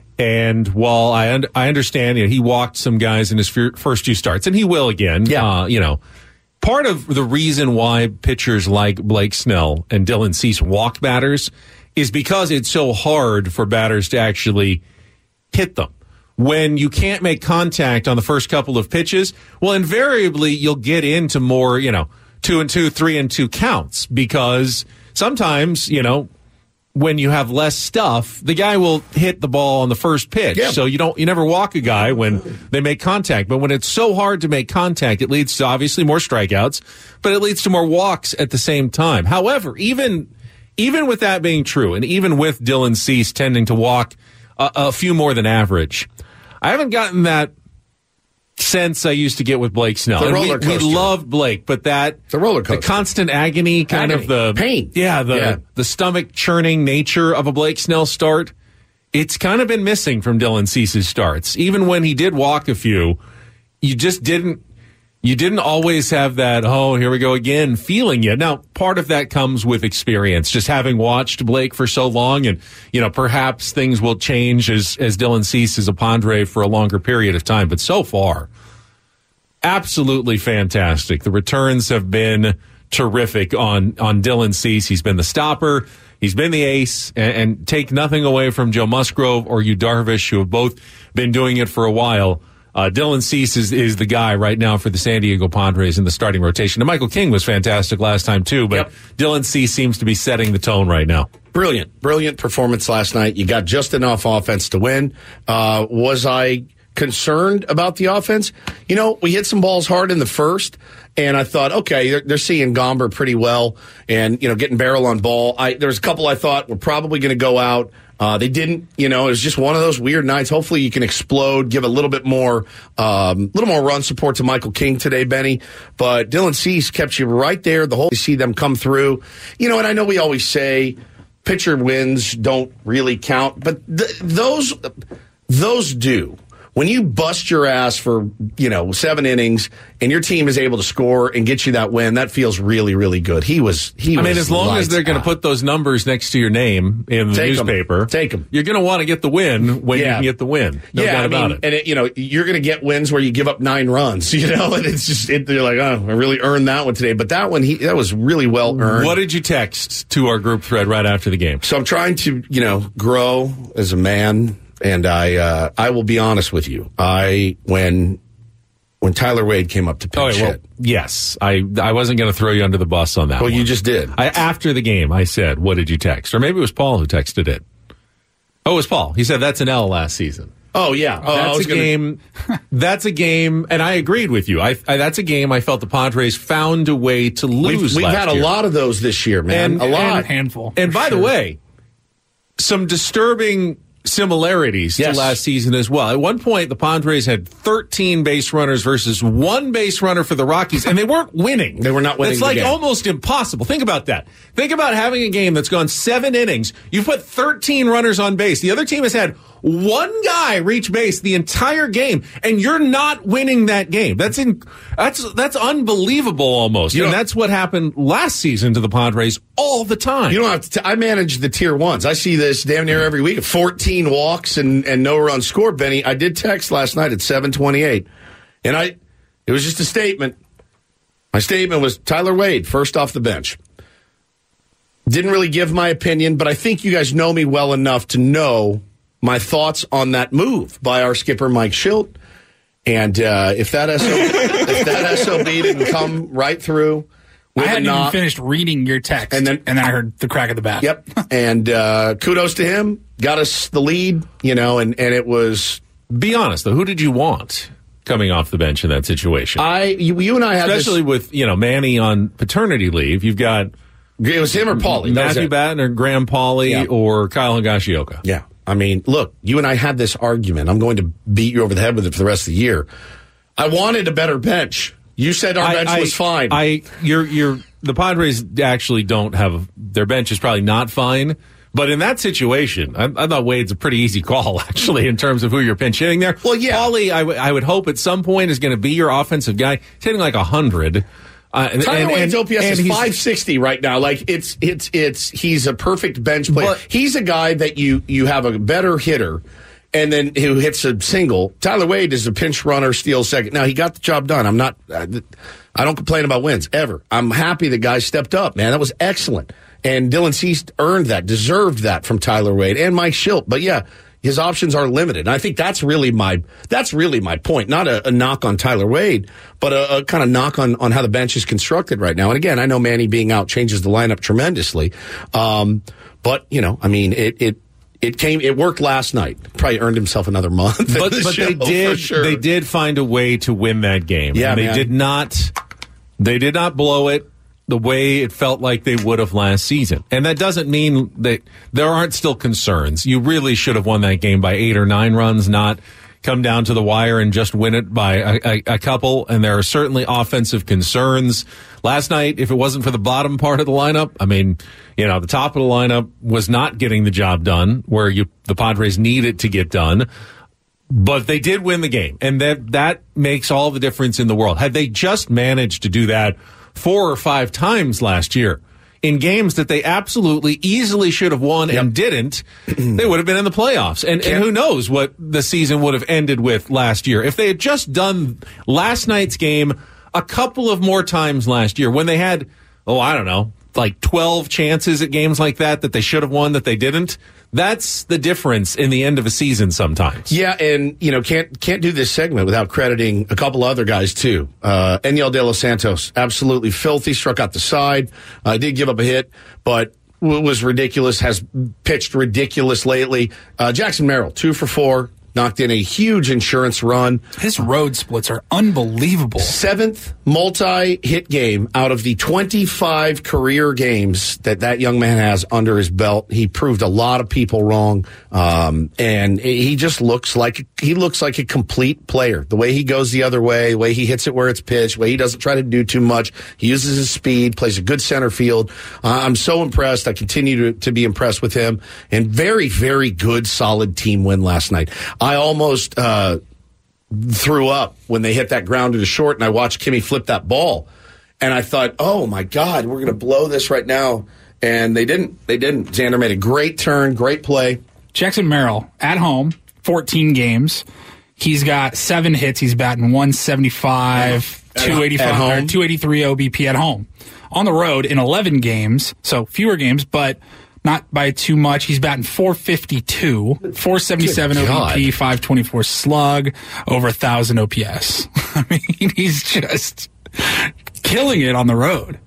[SPEAKER 4] And while I un- I understand, you know, he walked some guys in his fir- first two starts, and he will again.
[SPEAKER 3] Yeah.
[SPEAKER 4] Uh, you know, part of the reason why pitchers like Blake Snell and Dylan Cease walk batters is because it's so hard for batters to actually hit them. When you can't make contact on the first couple of pitches, well, invariably you'll get into more, you know, two and two, three and two counts because sometimes, you know, when you have less stuff, the guy will hit the ball on the first pitch.
[SPEAKER 3] Yeah.
[SPEAKER 4] So you don't, you never walk a guy when they make contact. But when it's so hard to make contact, it leads to obviously more strikeouts, but it leads to more walks at the same time. However, even, even with that being true, and even with Dylan Cease tending to walk a, a few more than average, I haven't gotten that sense I used to get with Blake Snell.
[SPEAKER 3] The
[SPEAKER 4] And
[SPEAKER 3] roller
[SPEAKER 4] we, we
[SPEAKER 3] coaster.
[SPEAKER 4] loved Blake, but that
[SPEAKER 3] The roller coaster.
[SPEAKER 4] the constant agony, kind
[SPEAKER 3] Agony.
[SPEAKER 4] of the
[SPEAKER 3] Pain.
[SPEAKER 4] yeah, the
[SPEAKER 3] Yeah.
[SPEAKER 4] the stomach churning nature of a Blake Snell start, it's kind of been missing from Dylan Cease's starts. Even when he did walk a few, you just didn't you didn't always have that, oh, here we go again feeling yet. Now, part of that comes with experience, just having watched Blake for so long, and you know, perhaps things will change as as Dylan Cease is a Padre for a longer period of time. But so far, absolutely fantastic. The returns have been terrific on on Dylan Cease. He's been the stopper. He's been the ace, and, and take nothing away from Joe Musgrove or Yu Darvish, who have both been doing it for a while. Uh, Dylan Cease is, is the guy right now for the San Diego Padres in the starting rotation. And Michael King was fantastic last time, too, but yep. Dylan Cease seems to be setting the tone right now.
[SPEAKER 3] Brilliant, brilliant performance last night. You got just enough offense to win. Uh, was I concerned about the offense? You know, we hit some balls hard in the first, and I thought, okay, they're, they're seeing Gomber pretty well and, you know, getting barrel on ball. I, there was a couple I thought were probably going to go out. Uh, they didn't, you know, it was just one of those weird nights. Hopefully you can explode, give a little bit more, um, little more run support to Michael King today, Benny. But Dylan Cease kept you right there the whole, you see them come through. You know, and I know we always say pitcher wins don't really count, but th- those, those do. When you bust your ass for, you know, seven innings and your team is able to score and get you that win, that feels really, really good. He was, he
[SPEAKER 4] I
[SPEAKER 3] was.
[SPEAKER 4] mean, as long as they're going to put those numbers next to your name in the
[SPEAKER 3] Take
[SPEAKER 4] newspaper,
[SPEAKER 3] them. Take them.
[SPEAKER 4] You're going to want to get the win when
[SPEAKER 3] yeah.
[SPEAKER 4] you can get the win. No
[SPEAKER 3] yeah,
[SPEAKER 4] doubt
[SPEAKER 3] I mean,
[SPEAKER 4] about it.
[SPEAKER 3] And, it, you know, you're going to get wins where you give up nine runs, you know, and it's just, it, you're like, oh, I really earned that one today. But that one, he that was really well earned.
[SPEAKER 4] What did you text to our group thread right after the game?
[SPEAKER 3] So I'm trying to, you know, grow as a man. And I, uh, I will be honest with you. I when when Tyler Wade came up to pitch
[SPEAKER 4] oh, well,
[SPEAKER 3] hit.
[SPEAKER 4] Yes, I I wasn't going to throw you under the bus on that.
[SPEAKER 3] Well,
[SPEAKER 4] one.
[SPEAKER 3] you just did.
[SPEAKER 4] I, after the game, I said, "What did you text?" Or maybe it was Paul who texted it. Oh, it was Paul. He said that's an L last season.
[SPEAKER 3] Oh yeah, oh,
[SPEAKER 4] that's a
[SPEAKER 3] gonna...
[SPEAKER 4] game. That's a game, and I agreed with you. I, I that's a game I felt the Padres found a way to lose.
[SPEAKER 3] We've, we've
[SPEAKER 4] last
[SPEAKER 3] had a
[SPEAKER 4] year.
[SPEAKER 3] lot of those this year, man.
[SPEAKER 4] And,
[SPEAKER 3] a lot,
[SPEAKER 5] and a handful.
[SPEAKER 4] And by
[SPEAKER 5] sure.
[SPEAKER 4] the way, some disturbing similarities
[SPEAKER 3] yes.
[SPEAKER 4] to last season as well. At one point, the Padres had thirteen base runners versus one base runner for the Rockies, and they weren't winning.
[SPEAKER 3] They were not winning.
[SPEAKER 4] It's like
[SPEAKER 3] the game.
[SPEAKER 4] almost impossible. Think about that. Think about having a game that's gone seven innings. You've put thirteen runners on base. The other team has had one guy reach base the entire game, and you're not winning that game. That's in, that's that's unbelievable almost.
[SPEAKER 3] You
[SPEAKER 4] and
[SPEAKER 3] know,
[SPEAKER 4] that's what happened last season to the Padres all the time.
[SPEAKER 3] You don't have to. T- I manage the tier ones. I see this damn near every week. fourteen walks and, and no run scored, Benny. I did text last night at seven twenty-eight, and I it was just a statement. My statement was Tyler Wade, first off the bench. Didn't really give my opinion, but I think you guys know me well enough to know my thoughts on that move by our skipper, Mike Shildt. And uh, if that S O B, if that S O B didn't come right through,
[SPEAKER 5] I hadn't
[SPEAKER 3] not,
[SPEAKER 5] even finished reading your text, and then and then I heard the crack of the bat.
[SPEAKER 3] Yep. And uh, kudos to him. Got us the lead, you know, and, and it was.
[SPEAKER 4] Be honest though, who did you want coming off the bench in that situation?
[SPEAKER 3] I, you, you and I had
[SPEAKER 4] especially
[SPEAKER 3] this,
[SPEAKER 4] with you know Manny on paternity leave. You've got
[SPEAKER 3] it was him or Paulie,
[SPEAKER 4] Matthew Batten or Graham Paulie
[SPEAKER 3] yeah.
[SPEAKER 4] or Kyle Higashioka.
[SPEAKER 3] Yeah. I mean, look, you and I had this argument. I'm going to beat you over the head with it for the rest of the year. I wanted a better bench. You said our
[SPEAKER 4] I,
[SPEAKER 3] bench
[SPEAKER 4] I,
[SPEAKER 3] was fine.
[SPEAKER 4] I, you're, you're, the Padres actually don't have, their bench is probably not fine. But in that situation, I, I thought Wade's a pretty easy call, actually, in terms of who you're pinch hitting there.
[SPEAKER 3] Well, yeah.
[SPEAKER 4] Paulie, I, w- I would hope at some point is going to be your offensive guy. He's hitting like one hundred.
[SPEAKER 3] Uh, Tyler Wade's O P S is five sixty right now. Like it's it's it's he's a perfect bench player. But, he's a guy that you you have a better hitter, and then who hits a single. Tyler Wade is a pinch runner, steals second. Now he got the job done. I'm not. I, I don't complain about wins ever. I'm happy the guy stepped up. Man, that was excellent. And Dylan Cease earned that, deserved that from Tyler Wade and Mike Shildt. But yeah. His options are limited. And I think that's really my that's really my point. Not a, a knock on Tyler Wade, but a, a kind of knock on, on how the bench is constructed right now. And again, I know Manny being out changes the lineup tremendously. Um, but, you know, I mean, it, it it came it worked last night. Probably earned himself another month.
[SPEAKER 4] But,
[SPEAKER 3] the
[SPEAKER 4] but
[SPEAKER 3] show,
[SPEAKER 4] they did
[SPEAKER 3] sure.
[SPEAKER 4] they did find a way to win that game.
[SPEAKER 3] Yeah,
[SPEAKER 4] and they
[SPEAKER 3] man.
[SPEAKER 4] did not they did not blow it the way it felt like they would have last season. And that doesn't mean that there aren't still concerns. You really should have won that game by eight or nine runs, not come down to the wire and just win it by a, a, a couple. And there are certainly offensive concerns. Last night, if it wasn't for the bottom part of the lineup, I mean, you know, the top of the lineup was not getting the job done where you the Padres needed to get done. But they did win the game, and that that makes all the difference in the world. Had they just managed to do that four or five times last year in games that they absolutely easily should have won yep. and didn't, they would have been in the playoffs. And, and who knows what the season would have ended with last year. If they had just done last night's game a couple of more times last year when they had, oh, I don't know, like twelve chances at games like that that they should have won that they didn't, That's the difference in the end of a season sometimes.
[SPEAKER 3] Yeah, and, you know, can't can't do this segment without crediting a couple other guys, too. Uh, Enyel De Los Santos, absolutely filthy, struck out the side. Uh, did give up a hit, but was ridiculous, has pitched ridiculous lately. Uh, Jackson Merrill, two for four. Knocked in a huge insurance run.
[SPEAKER 5] His road splits are unbelievable.
[SPEAKER 3] Seventh multi-hit game out of the twenty-five career games that that young man has under his belt. He proved a lot of people wrong, um, and he just looks like he looks like a complete player. The way he goes the other way, the way he hits it where it's pitched, the way he doesn't try to do too much. He uses his speed, plays a good center field. Uh, I'm so impressed. I continue to, to be impressed with him. And very, very good, solid team win last night. I almost uh, threw up when they hit that grounder to short, and I watched Kimmy flip that ball. And I thought, oh, my God, we're going to blow this right now. And they didn't. They didn't. Xander made a great turn, great play.
[SPEAKER 5] Jackson Merrill, at home, fourteen games. He's got seven hits. He's batting one seventy-five, two eighty-five, two eighty-three O B P at home. On the road in eleven games, so fewer games, but not by too much. He's batting four fifty-two, four seventy-seven O B P, five twenty-four slug, over one thousand O P S. I mean, he's just killing it on the road.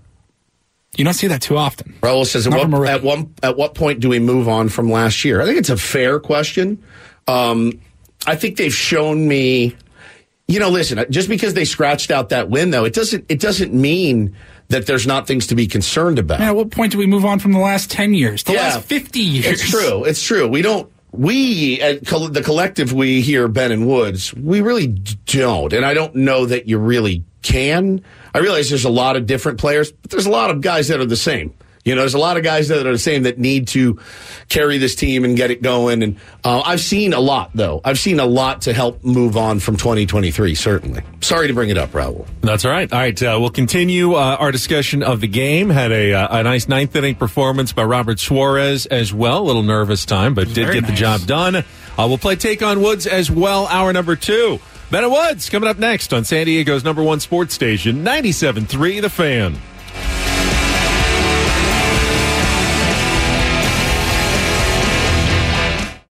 [SPEAKER 5] You don't see that too often.
[SPEAKER 3] Raul says, at what, at, one, at what point do we move on from last year? I think it's a fair question. Um, I think they've shown me, you know, listen, just because they scratched out that win, though, it doesn't it doesn't mean that there's not things to be concerned about.
[SPEAKER 5] Man, at what point do we move on from the last ten years? The
[SPEAKER 3] yeah,
[SPEAKER 5] last fifty years?
[SPEAKER 3] It's true. It's true. We don't, we, at the collective we here, Ben and Woods, we really don't. And I don't know that you really can. I realize there's a lot of different players, but there's a lot of guys that are the same. You know, there's a lot of guys that are the same that need to carry this team and get it going. And uh, I've seen a lot, though. I've seen a lot to help move on from twenty twenty-three, certainly. Sorry to bring it up, Raul.
[SPEAKER 4] That's all right. All right, uh, we'll continue uh, our discussion of the game. Had a, uh, a nice ninth inning performance by Robert Suarez as well. A little nervous time, but did
[SPEAKER 5] Very
[SPEAKER 4] get
[SPEAKER 5] nice.
[SPEAKER 4] the job done. Uh, we'll play Take on Woods as well, hour number two. Ben and Woods coming up next on San Diego's number one sports station, ninety-seven point three The Fan.